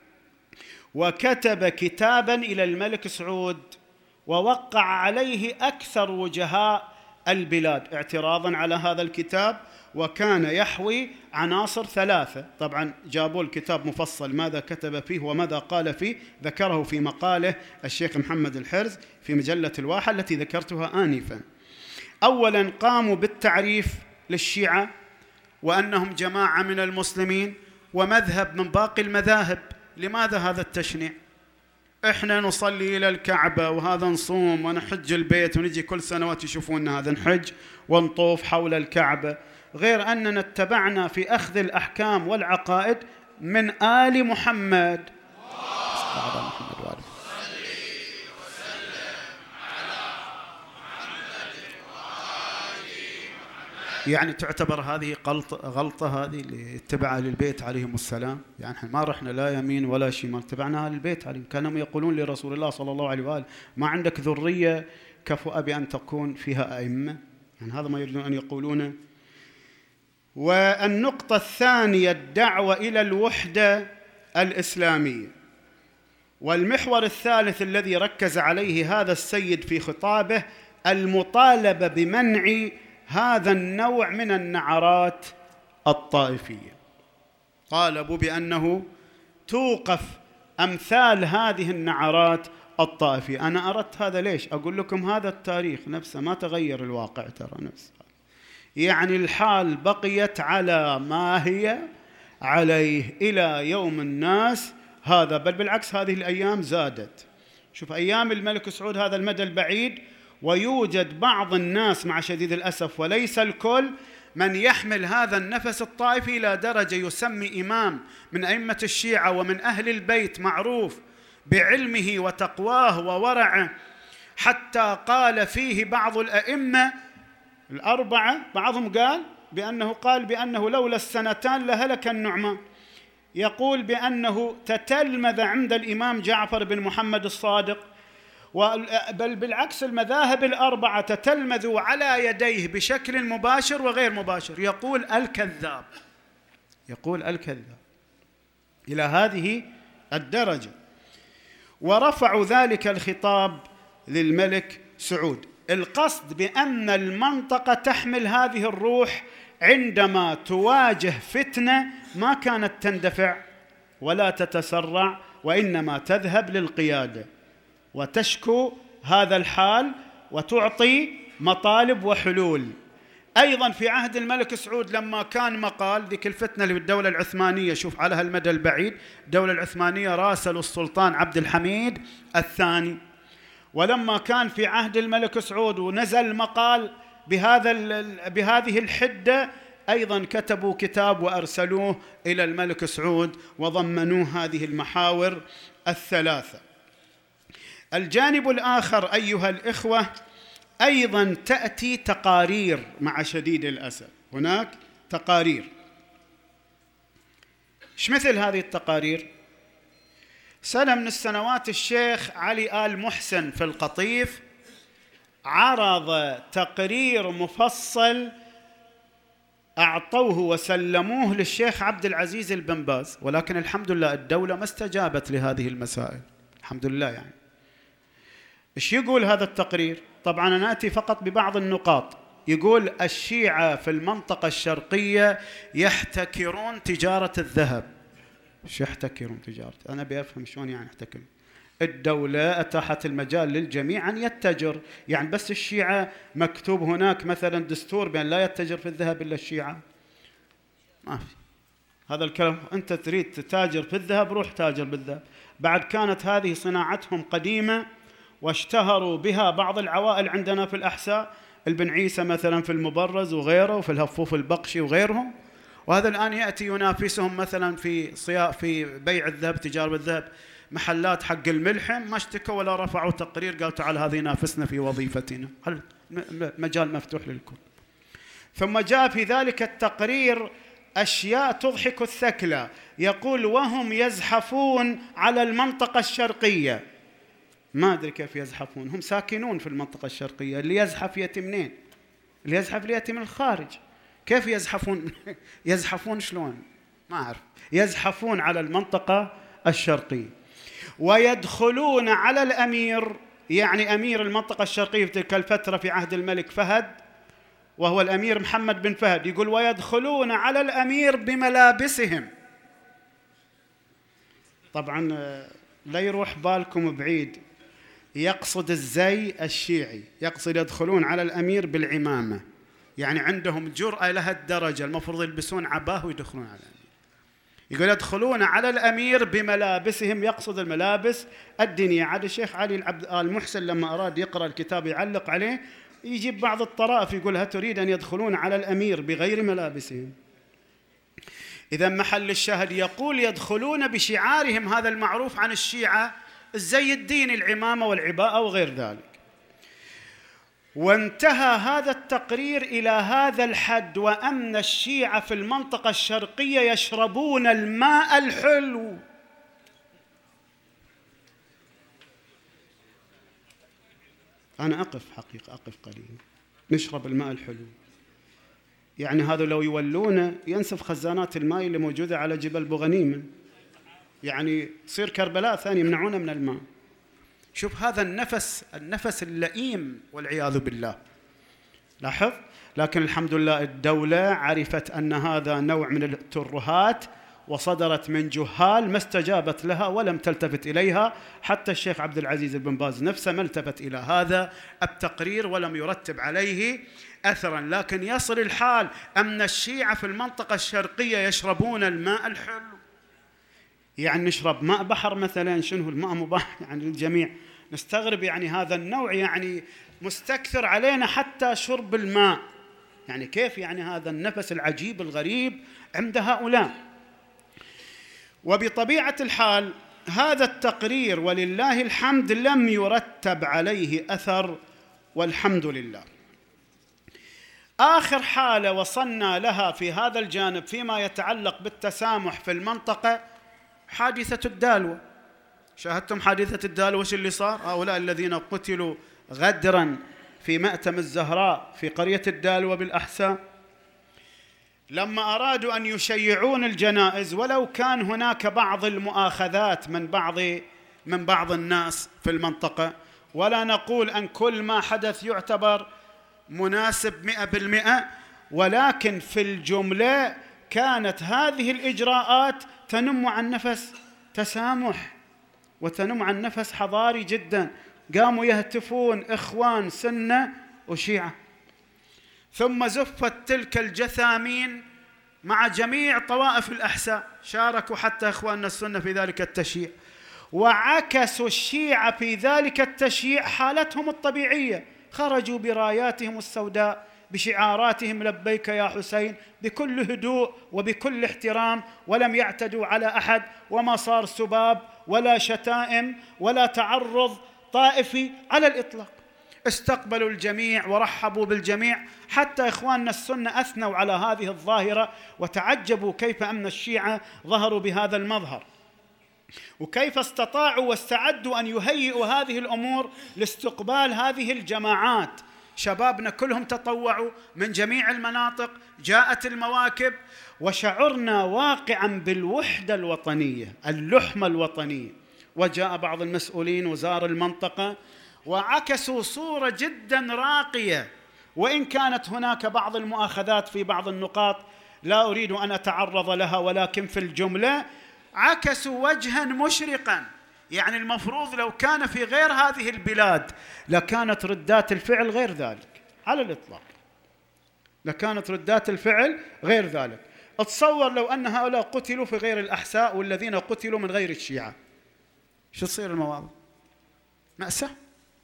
وكتب كتابا إلى الملك سعود ووقع عليه أكثر وجهاء البلاد اعتراضا على هذا الكتاب، وكان يحوي عناصر 3. طبعا جابوا الكتاب مفصل ماذا كتب فيه وماذا قال فيه، ذكره في مقاله الشيخ محمد الحرز في مجلة الواحة التي ذكرتها آنفا. أولا قاموا بالتعريف للشيعة وأنهم جماعة من المسلمين ومذهب من باقي المذاهب. لماذا هذا التشنيع؟ إحنا نصلي إلى الكعبة وهذا نصوم ونحج البيت ونجي كل سنوات يشوفوننا هذا نحج ونطوف حول الكعبة، غير أننا اتبعنا في أخذ الأحكام والعقائد من آل محمد. يعني تعتبر هذه غلطة هذه اللي اتبع أهل البيت عليهم السلام؟ يعني ما رحنا لا يمين ولا شمال، اتبعنا أهل البيت عليهم. كانوا يقولون لرسول الله صلى الله عليه وآله ما عندك ذرية كفؤ بأن تكون فيها أئمة، يعني هذا ما يريدون أن يقولونه. والنقطة الثانية الدعوة إلى الوحدة الإسلامية. والمحور الثالث الذي ركز عليه هذا السيد في خطابه المطالبة بمنع هذا النوع من النعرات الطائفية. طالبوا بأنه توقف أمثال هذه النعرات الطائفية. أنا أردت هذا ليش؟ أقول لكم هذا التاريخ نفسه ما تغير الواقع ترى نفسه، يعني الحال بقيت على ما هي عليه إلى يوم الناس هذا، بل بالعكس هذه الأيام زادت. شوف أيام الملك سعود هذا المدى البعيد، ويوجد بعض الناس مع شديد الأسف وليس الكل من يحمل هذا النفس الطائفي إلى درجة يسمي إمام من أئمة الشيعة ومن أهل البيت معروف بعلمه وتقواه وورعه، حتى قال فيه بعض الأئمة الأربعة، بعضهم قال بأنه لولا السنتان لهلك النعمان. يقول بأنه تتلمذ عند الإمام جعفر بن محمد الصادق، بل بالعكس المذاهب الأربعة تتلمذوا على يديه بشكل مباشر وغير مباشر. يقول الكذاب إلى هذه الدرجة. ورفعوا ذلك الخطاب للملك سعود. القصد بأن المنطقة تحمل هذه الروح عندما تواجه فتنة ما كانت تندفع ولا تتسرع، وإنما تذهب للقيادة وتشكو هذا الحال وتعطي مطالب وحلول. أيضا في عهد الملك سعود لما كان مقال ذيك الفتنة اللي بالدولة العثمانية، شوف على هالمدى البعيد، الدولة العثمانية راسلوا السلطان عبد الحميد الثاني، ولما كان في عهد الملك سعود ونزل مقال بهذه الحدة أيضا كتبوا كتاب وأرسلوه إلى الملك سعود وضمنوه هذه المحاور الثلاثة. الجانب الآخر أيها الإخوة أيضا تأتي تقارير مع شديد الأسف، هناك تقارير. إيش مثل هذه التقارير؟ سنة من السنوات الشيخ علي آل محسن في القطيف عرض تقرير مفصل أعطوه وسلموه للشيخ عبد العزيز البن باز، ولكن الحمد لله الدولة ما استجابت لهذه المسائل، الحمد لله. يعني إيش يقول هذا التقرير؟ طبعا أنا أتي فقط ببعض النقاط. يقول الشيعة في المنطقة الشرقية يحتكرون تجارة الذهب. إيش يحتكرون تجارة؟ أنا بأفهم شلون يعني يحتكر. الدولة أتاحت المجال للجميع أن يتجر، يعني بس الشيعة مكتوب هناك مثلا دستور بأن لا يتجر في الذهب إلا الشيعة؟ ما في هذا الكلام. أنت تريد تتاجر في الذهب روح تاجر بالذهب. بعد كانت هذه صناعتهم قديمة واشتهروا بها بعض العوائل عندنا في الأحساء، البن عيسى مثلا في المبرز وغيره، وفي الهفوف البقشي وغيرهم، وهذا الآن يأتي ينافسهم مثلا في بيع الذهب، تجارة الذهب، محلات حق الملحم ما اشتكوا ولا رفعوا تقرير قالوا تعال هذا ينافسنا في وظيفتنا، مجال مفتوح للكل. ثم جاء في ذلك التقرير أشياء تضحك الثكلى، يقول وهم يزحفون على المنطقة الشرقية. ما أدري كيف يزحفون، هم ساكنون في المنطقة الشرقية، اللي يزحف يأتي منين؟ اللي يزحف يأتي من الخارج. كيف يزحفون؟ يزحفون شلون؟ ما أعرف. يزحفون على المنطقة الشرقية ويدخلون على الأمير، يعني أمير المنطقة الشرقية في تلك الفترة في عهد الملك فهد، وهو الأمير محمد بن فهد. يقول ويدخلون على الأمير بملابسهم. طبعا لا يروح بالكم بعيد، يقصد الزي الشيعي، يقصد يدخلون على الأمير بالعمامة، يعني عندهم جرأة لها الدرجة، المفروض يلبسون عباه ويدخلون على الأمير. يقول يدخلون على الأمير بملابسهم، يقصد الملابس الدينية. عاد الشيخ علي المحسن لما أراد يقرأ الكتاب يعلق عليه يجيب بعض الطرائف يقولها تريد أن يدخلون على الأمير بغير ملابسهم. إذا محل الشاهد يقول يدخلون بشعارهم هذا المعروف عن الشيعة، الزي الديني، العمامة والعباءة وغير ذلك. وانتهى هذا التقرير إلى هذا الحد، وأن الشيعة في المنطقة الشرقية يشربون الماء الحلو. أنا أقف قليلا، نشرب الماء الحلو، يعني هذا لو يولونه ينسف خزانات الماء اللي موجودة على جبل بوغنيمة، يعني تصير كربلاء ثاني يمنعونه من الماء. شوف هذا النفس اللئيم والعياذ بالله. لاحظ. لكن الحمد لله الدولة عرفت أن هذا نوع من الترهات وصدرت من جهال، ما استجابت لها ولم تلتفت إليها. حتى الشيخ عبد العزيز بن باز نفسه ما التفت إلى هذا التقرير ولم يرتب عليه أثرا. لكن يصل الحال أن الشيعة في المنطقة الشرقية يشربون الماء الحلو، يعني نشرب ماء بحر مثلا، شنو الماء مباح يعني للجميع. نستغرب يعني هذا النوع يعني مستكثر علينا حتى شرب الماء، يعني كيف يعني هذا النفس العجيب الغريب عند هؤلاء. وبطبيعة الحال هذا التقرير ولله الحمد لم يرتب عليه أثر والحمد لله. آخر حالة وصلنا لها في هذا الجانب فيما يتعلق بالتسامح في المنطقة حادثة الدالوة. شاهدتم حادثة الدالوة وش اللي صار؟ هؤلاء الذين قتلوا غدرا في مأتم الزهراء في قرية الدالوة بالأحساء، لما أرادوا أن يشيعون الجنائز، ولو كان هناك بعض المؤاخذات من بعض الناس في المنطقة، ولا نقول أن كل ما حدث يعتبر مناسب 100%، ولكن في الجملة كانت هذه الإجراءات تنم عن نفس تسامح وتنم عن نفس حضاري جدا. قاموا يهتفون إخوان سنة وشيعة، ثم زفت تلك الجثامين مع جميع طوائف الأحساء، شاركوا حتى إخواننا السنة في ذلك التشييع، وعكسوا الشيعة في ذلك التشييع حالتهم الطبيعية، خرجوا براياتهم السوداء بشعاراتهم لبيك يا حسين بكل هدوء وبكل احترام، ولم يعتدوا على أحد، وما صار سباب ولا شتائم ولا تعرض طائفي على الإطلاق. استقبلوا الجميع ورحبوا بالجميع، حتى إخواننا السنة أثنوا على هذه الظاهرة وتعجبوا كيف أن الشيعة ظهروا بهذا المظهر، وكيف استطاعوا واستعدوا أن يهيئوا هذه الأمور لاستقبال هذه الجماعات. شبابنا كلهم تطوعوا من جميع المناطق، جاءت المواكب، وشعرنا واقعا بالوحدة الوطنية، اللحمة الوطنية. وجاء بعض المسؤولين وزار المنطقة وعكسوا صورة جدا راقية، وإن كانت هناك بعض المؤاخذات في بعض النقاط لا أريد أن أتعرض لها، ولكن في الجملة عكسوا وجها مشرقا. يعني المفروض لو كان في غير هذه البلاد لكانت ردات الفعل غير ذلك على الإطلاق، لكانت ردات الفعل غير ذلك. اتصور لو أن هؤلاء قتلوا في غير الأحساء والذين قتلوا من غير الشيعة، شو تصير المواضع؟ مأساة.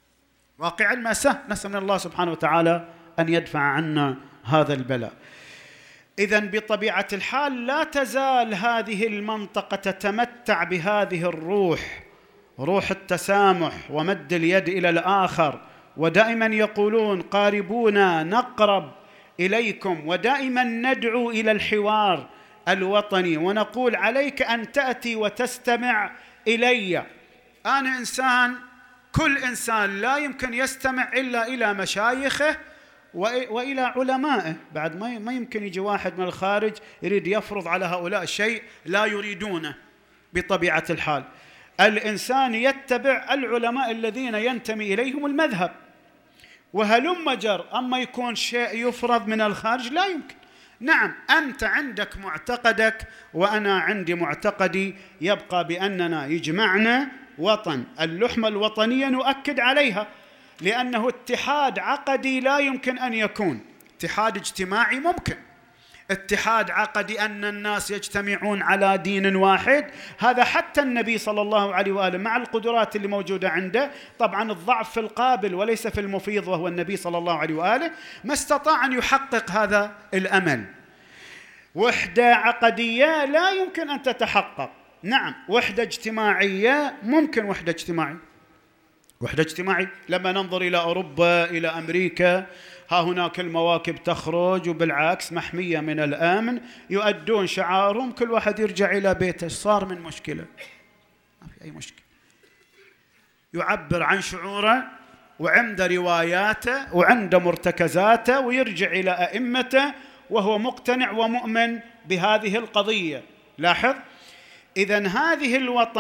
واقع المأساة. نسأل من الله سبحانه وتعالى أن يدفع عنا هذا البلاء. إذن بطبيعة الحال لا تزال هذه المنطقة تتمتع بهذه الروح، روح التسامح ومد اليد إلى الآخر، ودائما يقولون قاربونا نقرب إليكم، ودائما ندعو إلى الحوار الوطني ونقول عليك أن تأتي وتستمع إلي. أنا إنسان، كل إنسان لا يمكن يستمع إلا إلى مشايخه وإلى علمائه. بعد ما يمكن يجي واحد من الخارج يريد يفرض على هؤلاء شيء لا يريدونه. بطبيعة الحال الإنسان يتبع العلماء الذين ينتمي إليهم المذهب، وهلم جر. أما يكون شيء يفرض من الخارج لا يمكن. نعم، أنت عندك معتقدك وأنا عندي معتقدي، يبقى بأننا يجمعنا وطن. اللحمة الوطنية نؤكد عليها، لأنه اتحاد عقدي لا يمكن أن يكون. اتحاد اجتماعي ممكن، اتحاد عقدي أن الناس يجتمعون على دين واحد، هذا حتى النبي صلى الله عليه وآله مع القدرات اللي موجودة عنده، طبعا الضعف في القابل وليس في المفيض وهو النبي صلى الله عليه وآله، ما استطاع أن يحقق هذا الأمل. وحدة عقدية لا يمكن أن تتحقق. نعم، وحدة اجتماعية ممكن، وحدة اجتماعي لما ننظر إلى أوروبا، إلى أمريكا، ها هناك المواكب تخرج وبالعكس محمية من الأمن، يؤدون شعارهم، كل واحد يرجع إلى بيته. صار من مشكلة؟ ما في أي مشكلة. يعبر عن شعوره وعنده رواياته وعنده مرتكزاته ويرجع إلى أئمته وهو مقتنع ومؤمن بهذه القضية. لاحظ، إذن هذا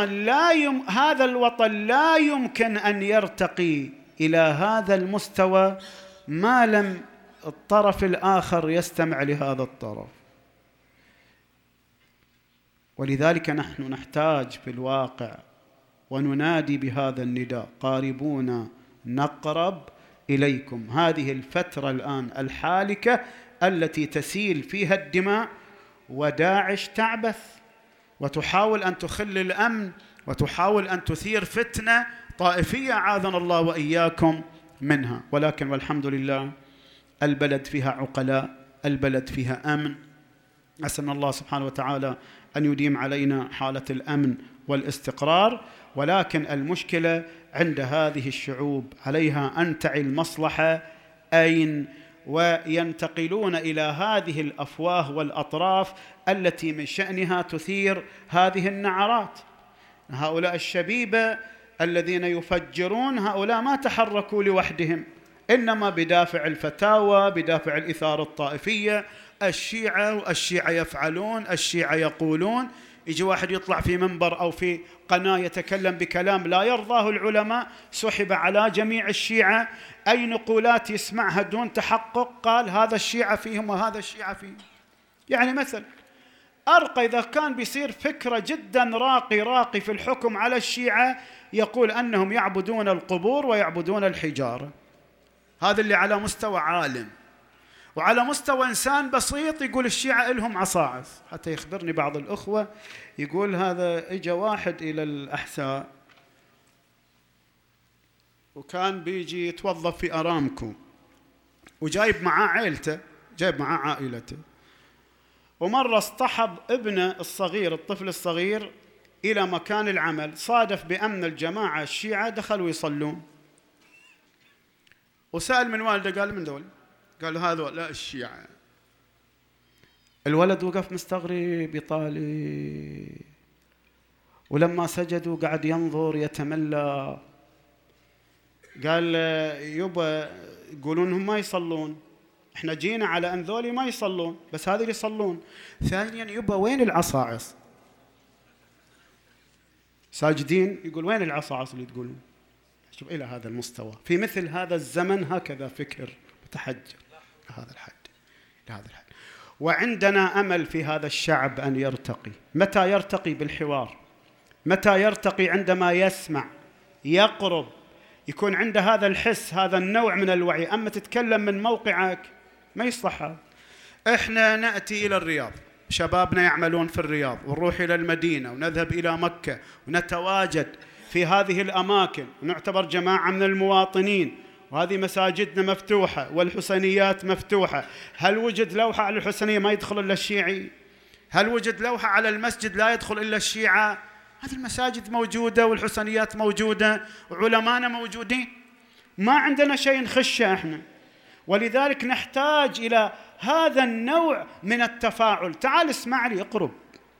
الوطن لا يمكن أن يرتقي إلى هذا المستوى ما لم الطرف الآخر يستمع لهذا الطرف. ولذلك نحن نحتاج في الواقع وننادي بهذا النداء: قاربونا نقرب إليكم. هذه الفترة الآن الحالكة التي تسيل فيها الدماء، وداعش تعبث وتحاول أن تخل الأمن وتحاول أن تثير فتنة طائفية عاذنا الله وإياكم منها. ولكن والحمد لله البلد فيها عقلاء، البلد فيها أمن. أسأل الله سبحانه وتعالى أن يديم علينا حالة الأمن والاستقرار. ولكن المشكلة عند هذه الشعوب عليها أن تعي المصلحة أين، وينتقلون إلى هذه الأفواه والأطراف التي من شأنها تثير هذه النعرات. هؤلاء الشبيبة الذين يفجرون، هؤلاء ما تحركوا لوحدهم، إنما بدافع الفتاوى، بدافع الإثارة الطائفية. الشيعة يفعلون، الشيعة يقولون. يجي واحد يطلع في منبر أو في قناة يتكلم بكلام لا يرضاه العلماء، سحب على جميع الشيعة. أي نقولات يسمعها دون تحقق، قال هذا الشيعة فيهم وهذا الشيعة فيهم. يعني مثل أرقى، إذا كان بيصير فكرة جدا راقي في الحكم على الشيعة، يقول أنهم يعبدون القبور ويعبدون الحجارة. هذا اللي على مستوى عالم. وعلى مستوى إنسان بسيط يقول الشيعة إلهم عصاعص. حتى يخبرني بعض الأخوة يقول هذا إجا واحد إلى الأحساء وكان بيجي يتوظف في أرامكو، وجايب معاه عائلته، جايب معاه عائلته، ومرة اصطحب ابنه الصغير، الطفل الصغير، إلى مكان العمل. صادف بأمن الجماعة الشيعة دخلوا يصلون، وسأل من والده، قال من دول؟ قال هذا لا الشيعة. الولد وقف مستغرب يطالي، ولما سجدوا قعد ينظر يتملى. قال يبا يقولون هم ما يصلون، احنا جينا على أن ذولي ما يصلون، بس هذه اللي يصلون. ثانيا يبا وين العصاعص؟ ساجدين يقول وين العصاعص اللي تقولون؟ شوف إلى هذا المستوى في مثل هذا الزمن هكذا فكر متحجر لهذا الحد. وعندنا أمل في هذا الشعب أن يرتقي. متى يرتقي؟ بالحوار. متى يرتقي؟ عندما يسمع، يقرب، يكون عنده هذا الحس، هذا النوع من الوعي. أما تتكلم من موقعك ما يصلح هذا. إحنا نأتي إلى الرياض، شبابنا يعملون في الرياض، ونروح إلى المدينة ونذهب إلى مكة ونتواجد في هذه الأماكن ونعتبر جماعة من المواطنين، وهذه مساجدنا مفتوحة والحسينيات مفتوحة. هل وجد لوحة على الحسينية ما يدخل إلا الشيعي؟ هل وجد لوحة على المسجد لا يدخل إلا الشيعة؟ هذه المساجد موجودة والحسينيات موجودة وعلمانا موجودين، ما عندنا شيء نخشه احنا. ولذلك نحتاج إلى هذا النوع من التفاعل. تعال اسمع لي، اقرب،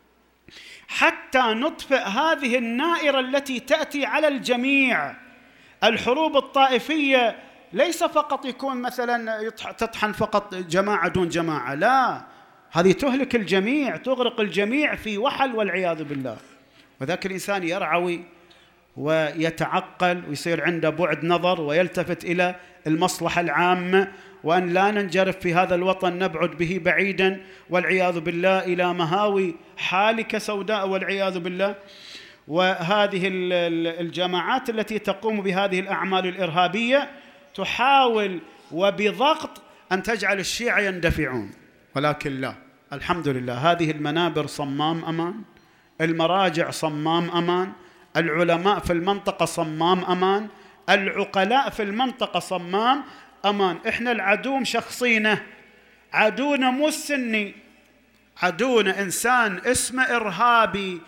حتى نطفئ هذه النائرة التي تأتي على الجميع. الحروب الطائفية ليس فقط يكون مثلا تطحن فقط جماعة دون جماعة، لا، هذه تهلك الجميع، تغرق الجميع في وحل والعياذ بالله. وذاك الإنسان يرعوي ويتعقل ويصير عنده بعد نظر ويلتفت إلى المصلحة العامة، وأن لا ننجرف في هذا الوطن نبعد به بعيدا والعياذ بالله إلى مهاوي حالكة سوداء والعياذ بالله. وهذه الجماعات التي تقوم بهذه الأعمال الإرهابية تحاول وبضغط أن تجعل الشيعة يندفعون، ولكن لا، الحمد لله هذه المنابر صمام أمان، المراجع صمام أمان، العلماء في المنطقة صمام أمان، العقلاء في المنطقة صمام أمان. إحنا العدو مشخصينه، عدونا مو السني، عدونا إنسان اسمه إرهابي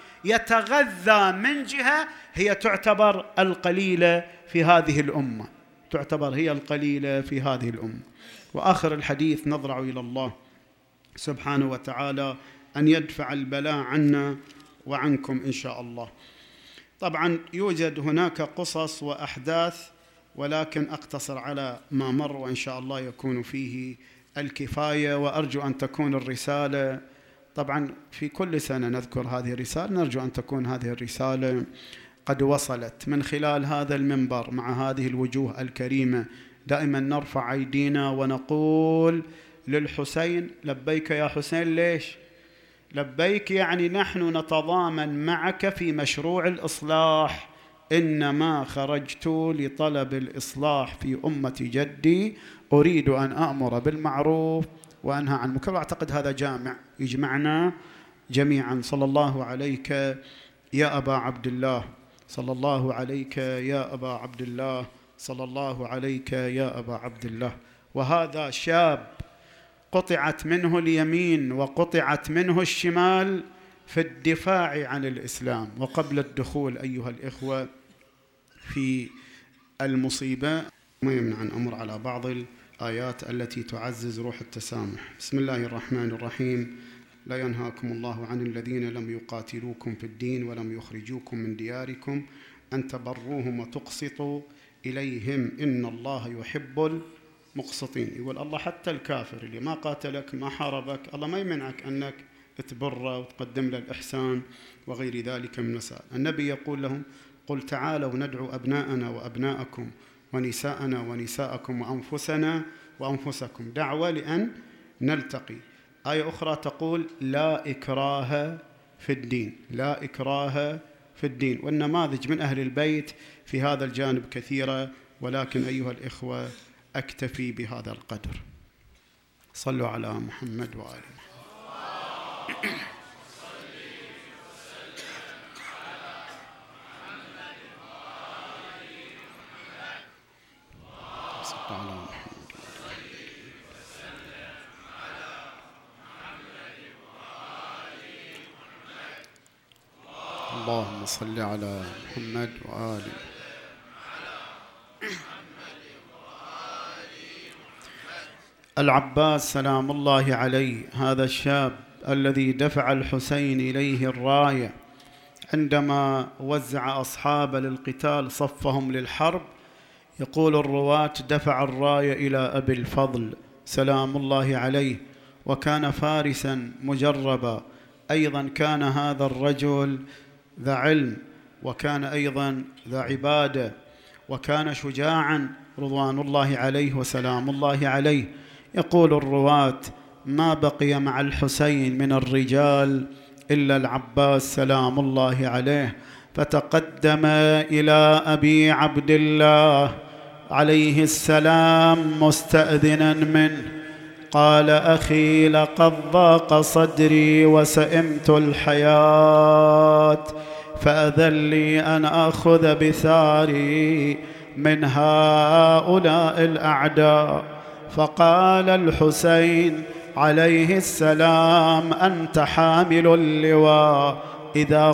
يتغذى من جهة هي تعتبر القليلة في هذه الأمة، تعتبر هي القليلة في هذه الأمة. وآخر الحديث نضرع إلى الله سبحانه وتعالى أن يدفع البلاء عنا وعنكم إن شاء الله. طبعا يوجد هناك قصص وأحداث، ولكن أقتصر على ما مر، وإن شاء الله يكون فيه الكفاية. وأرجو أن تكون الرسالة، طبعا في كل سنة نذكر هذه الرسالة، نرجو أن تكون هذه الرسالة قد وصلت من خلال هذا المنبر مع هذه الوجوه الكريمة. دائما نرفع أيدينا ونقول للحسين لبيك يا حسين. ليش لبيك؟ يعني نحن نتضامن معك في مشروع الإصلاح. إنما خرجت لطلب الإصلاح في أمة جدي، أريد أن أأمر بالمعروف وأنهى عن المنكر. وأعتقد هذا جامع يجمعنا جميعا. صلى الله عليك يا أبا عبد الله، صلى الله عليك يا أبا عبد الله، صلى الله عليك يا أبا عبد الله. وهذا شاب قطعت منه اليمين وقطعت منه الشمال في الدفاع عن الإسلام. وقبل الدخول أيها الإخوة في المصيبة، ما يمنع أن أمر على بعض الآيات التي تعزز روح التسامح. بسم الله الرحمن الرحيم. لا ينهاكم الله عن الذين لم يقاتلوكم في الدين ولم يخرجوكم من دياركم أن تبروهم وتقسطوا إليهم إن الله يحب المقسطين. يقول الله حتى الكافر اللي ما قاتلك ما حاربك، الله ما يمنعك أنك تبره وتقدم له الإحسان وغير ذلك من مسائل. النبي يقول لهم قل تعالوا ندعو أبناءنا وأبناءكم ونساءنا ونساءكم وأنفسنا وأنفسكم دعوة لأن نلتقي. آية أخرى تقول لا إكراه في الدين، لا إكراه في الدين. والنماذج من أهل البيت في هذا الجانب كثيرة، ولكن أيها الإخوة أكتفي بهذا القدر. صلوا على محمد وآل محمد. اللهم صل على محمد وآل. العباس سلام الله عليه، هذا الشاب الذي دفع الحسين إليه الراية عندما وزع أصحابه للقتال صفهم للحرب، يقول الرواة دفع الراية إلى أبي الفضل سلام الله عليه، وكان فارسا مجربا. أيضا كان هذا الرجل ذا علم، وكان أيضا ذا عبادة، وكان شجاعا رضوان الله عليه وسلام الله عليه. يقول الرواة ما بقي مع الحسين من الرجال إلا العباس سلام الله عليه، فتقدم إلى أبي عبد الله عليه السلام مستأذنا منه، قال أخي لقد ضاق صدري وسئمت الحياة، فأذن لي أن أخذ بثاري من هؤلاء الأعداء. فقال الحسين عليه السلام: أنت حامل اللواء، إذا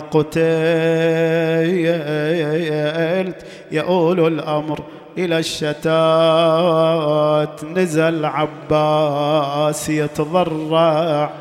قتلت يؤول الأمر إلى الشتات. نزل عباس يتضرع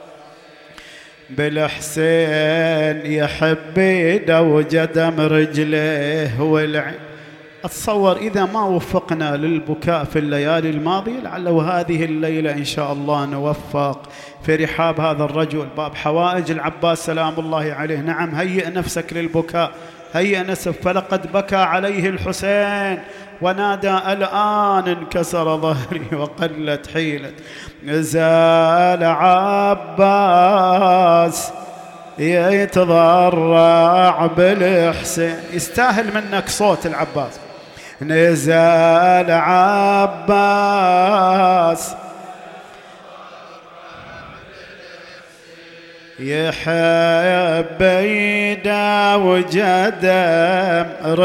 بالحسين، يحب يده وجدم رجله والعين. أتصور إذا ما وفقنا للبكاء في الليالي الماضية، لعل وهذه الليلة إن شاء الله نوفق في رحاب هذا الرجل، باب حوائج العباس سلام الله عليه. نعم، هيئ نفسك للبكاء، هيئ نفسك، فلقد بكى عليه الحسين ونادى: الآن انكسر ظهري وقلت حيلتي. زال عباس يتضرع بالحسين. يستاهل منك صوت العباس. نزال عباس يحب يده وجدم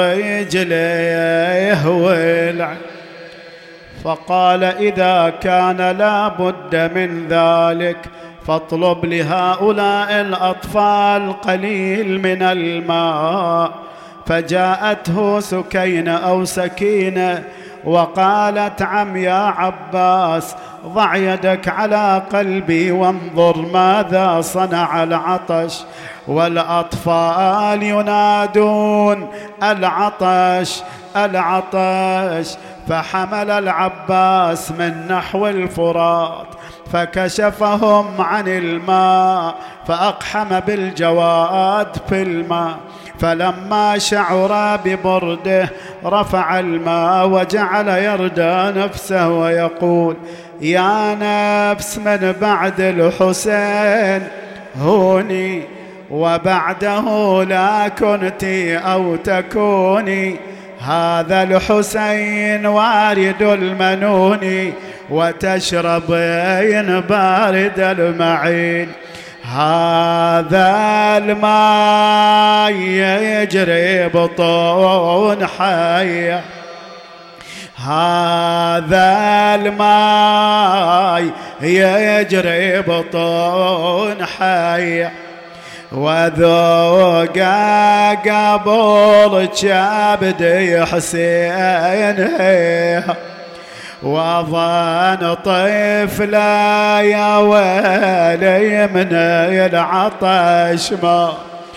رجليه والعين. فقال: إذا كان لا بد من ذلك فاطلب لهؤلاء الأطفال قليل من الماء. فجاءته سكينة أو سكينة وقالت: عم يا عباس، ضع يدك على قلبي وانظر ماذا صنع العطش. والأطفال ينادون: العطش العطش. فحمل العباس من نحو الفرات فكشفهم عن الماء، فأقحم بالجواد في الماء. فلما شعر ببرده رفع الماء وجعل يردى نفسه ويقول: يا نفس، من بعد الحسين هوني، وبعده لا كنت أو تكوني. هذا الحسين وارد المنون، وتشربين بارد المعين. هذا الماء يجري بطون حية، هذا الماء يجري بطون حية. وذوق قبل شابدي حسين، وظن طفلا يا ويلي من العطش ما،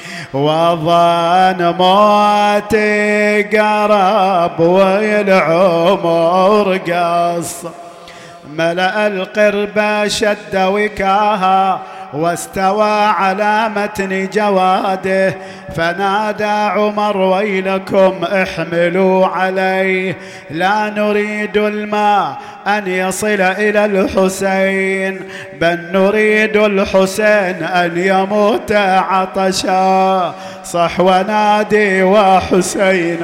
وظن موتي قرب والعمر قص. ملأ القربة شد وكاها واستوى على متن جواده، فنادى عمر: ويلكم احملوا عليه، لا نريد الماء أن يصل إلى الحسين، بل نريد الحسين أن يموت عطشا. صح ونادي وحسين.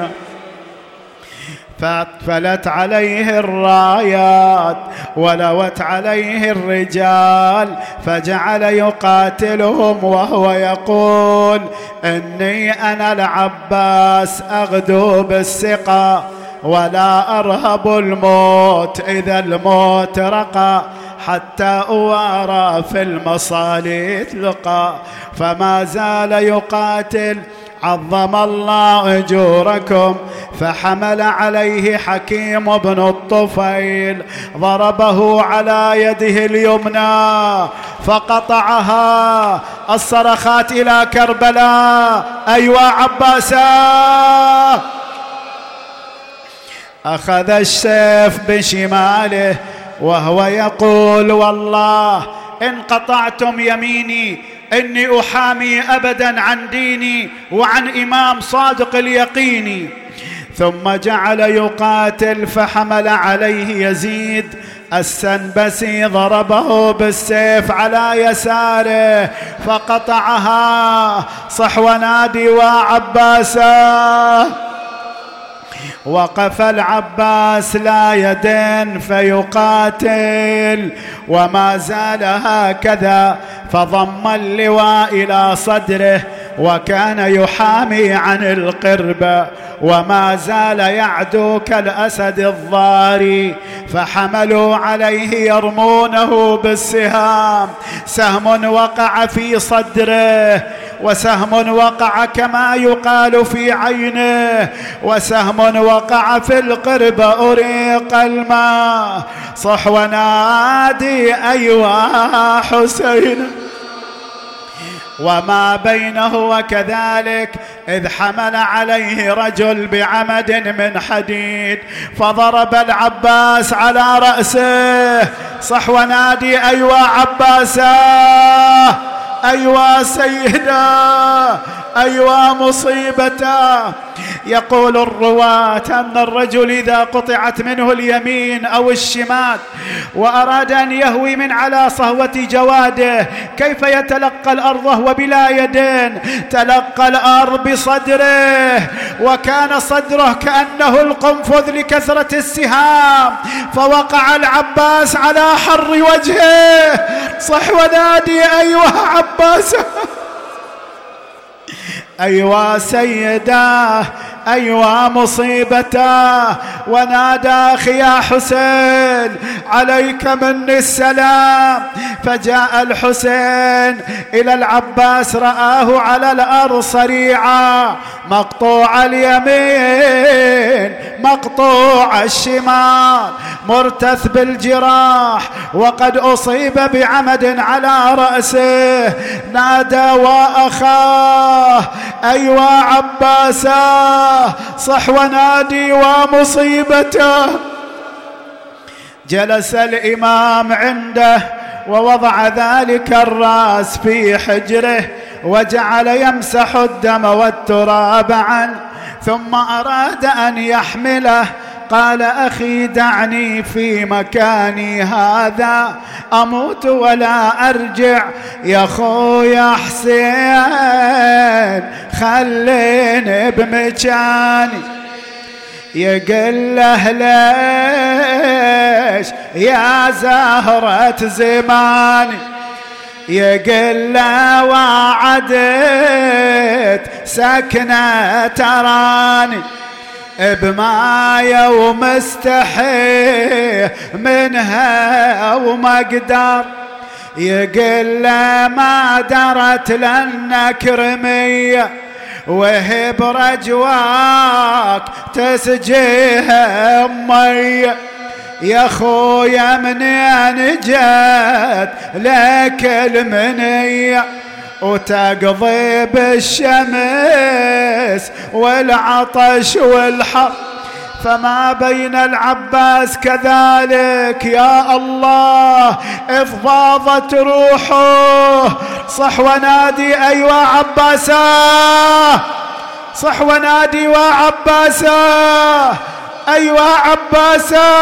فأقفلت عليه الرايات ولوت عليه الرجال، فجعل يقاتلهم وهو يقول: إني أنا العباس أغدو بالسقا، ولا أرهب الموت إذا الموت رقى، حتى أوارى في المصالي لقى. فما زال يقاتل، عظم الله أجوركم. فحمل عليه حكيم بن الطفيل، ضربه على يده اليمنى فقطعها. الصرخات إلى كربلاء: أيوا عباسا. أخذ السيف بشماله وهو يقول: والله إن قطعتم يميني إني أحامي أبدا عن ديني وعن إمام صادق اليقين. ثم جعل يقاتل، فحمل عليه يزيد السنبسي، ضربه بالسيف على يساره فقطعها. صح ونادي وعباسا. وقف العباس لا يدين فيقاتل، وما زال هكذا، فضم اللواء إلى صدره وكان يحامي عن القربة وما زال يعدو كالأسد الضاري، فحملوا عليه يرمونه بالسهام، سهم وقع في صدره، وسهم وقع كما يقال في عينه، وسهم وقع في القربة أريق الماء. صح ونادي أيوا حسين، وما بينه وكذلك إذ حمل عليه رجل بعمد من حديد فضرب العباس على رأسه. صح ونادي أيوا عباسا، أيوا سيدا، أيوا مصيبتا. يقول الرواة أن الرجل إذا قطعت منه اليمين أو الشمال وأراد أن يهوي من على صهوة جواده كيف يتلقى الأرض وهو بلا يدين؟ تلقى الأرض بصدره، وكان صدره كأنه القنفذ لكثرة السهام، فوقع العباس على حر وجهه. صح ونادي أيها عباس، أيوا سيداه، أيوا مصيبتاه. ونادى أخي يا حسين عليك مني السلام. فجاء الحسين إلى العباس رآه على الأرض صريعا، مقطوع اليمين مقطوع الشمال، مرتث بالجراح، وقد أصيب بعمد على رأسه. نادى وأخاه أيوا عباسا، صح ونادي ومصيبته. جلس الإمام عنده ووضع ذلك الرأس في حجره وجعل يمسح الدم والتراب عنه، ثم أراد أن يحمله. قال أخي دعني في مكاني هذا أموت ولا أرجع. يا خويا حسين خليني بمكاني. يقول له ليش يا زهرة زماني؟ يقول له وعدت سكنة تراني بما يوم استحي منها وما اقدر. يقول له ما درت لنك رمية وهي برجواك تسجيها مية. يا خويا منين جات لك المنية وتقضي بالشمس والعطش والحر؟ فما بين العباس كذلك يا الله إذ فاضت روحه. صح ونادي أيوا عباسا، صح ونادي وعباسا، أيوا عباسا.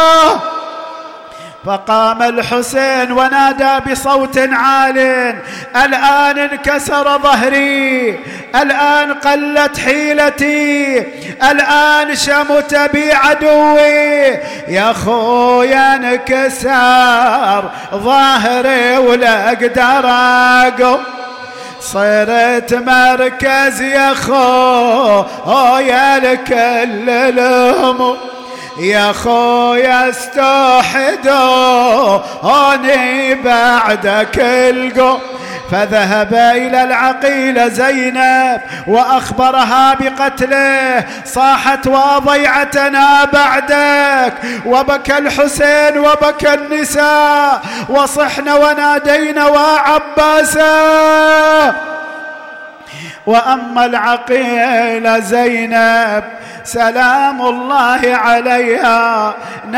فقام الحسين ونادى بصوت عال: الآن انكسر ظهري، الآن قلت حيلتي، الآن شمت بي عدوي. يا خويا انكسر ظهري ولا اقدر اقوم، صرت مركز يا خويا لكل الهموم. يا خويا استوحدوني بعدك القوم. فذهب إلى العقيلة زينب وأخبرها بقتله. صاحت وضيعتنا بعدك، وبكى الحسين وبكى النساء، وصحن ونادينا وعباسا. وأما العقيلة زينب سلام الله عليها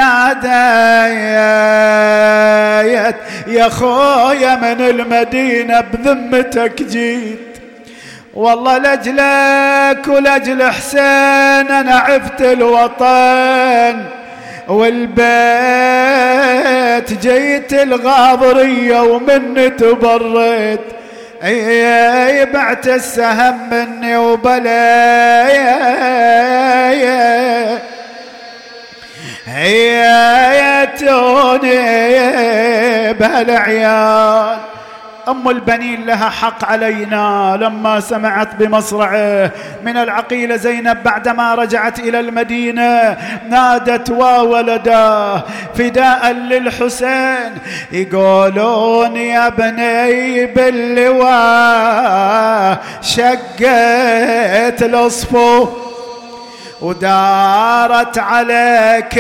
ناديت: يا خويا من المدينة بذمتك جيت، والله لأجلك ولأجل حسين أنا عفت الوطن والبيت، جيت الغاضرية ومن تبرد، بعت السهم مني وبلايا هيتوني بهالعيال. أم البنين لها حق علينا. لما سمعت بمصرعه من العقيلة زينب بعدما رجعت إلى المدينة نادت وولدا فداء للحسين، يقولون يا بني باللواء شقت الأصفو ودارت عليك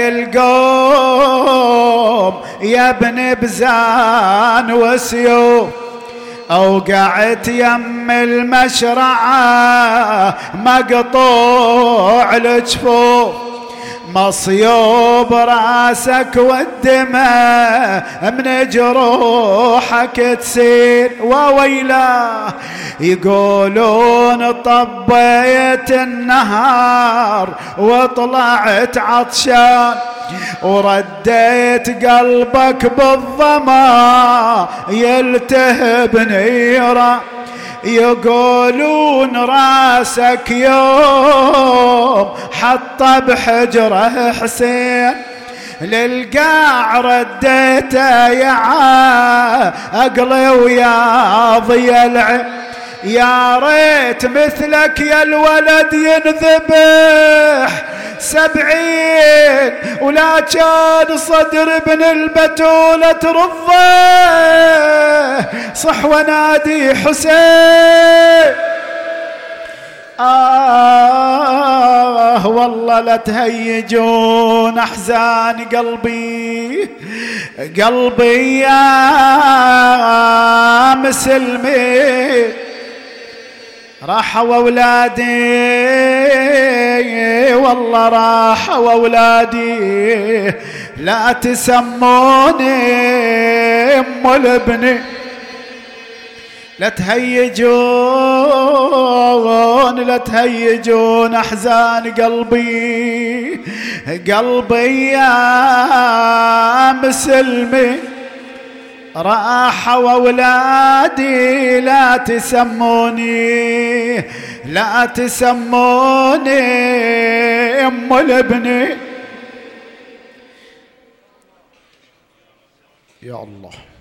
القوم يا ابن بزان وسيوف، أوقعت يم المشرعة مقطوع الجفوف، مصيوب راسك والدماء من جروحك تسيل وويلاه. يقولون طبيت النهار وطلعت عطشان ورديت قلبك بالظما يلتهب نيره، يقولون راسك يوم حط بحجره حسين للقاع رديته يا عقلي ويا ضي العين، يا ريت مثلك يا الولد ينذبح 70 ولا كان صدر ابن البتولة ترضه، صح ونادي حسين. والله لا تهيجون أحزان قلبي قلبي يا مسلمين، راحوا أولادي والله راحوا أولادي، لا تسموني أم الابن، لا تهيجون أحزان قلبي قلبي يا مسلمي، راحوا أولادي لا تسموني أم الابن. يا الله.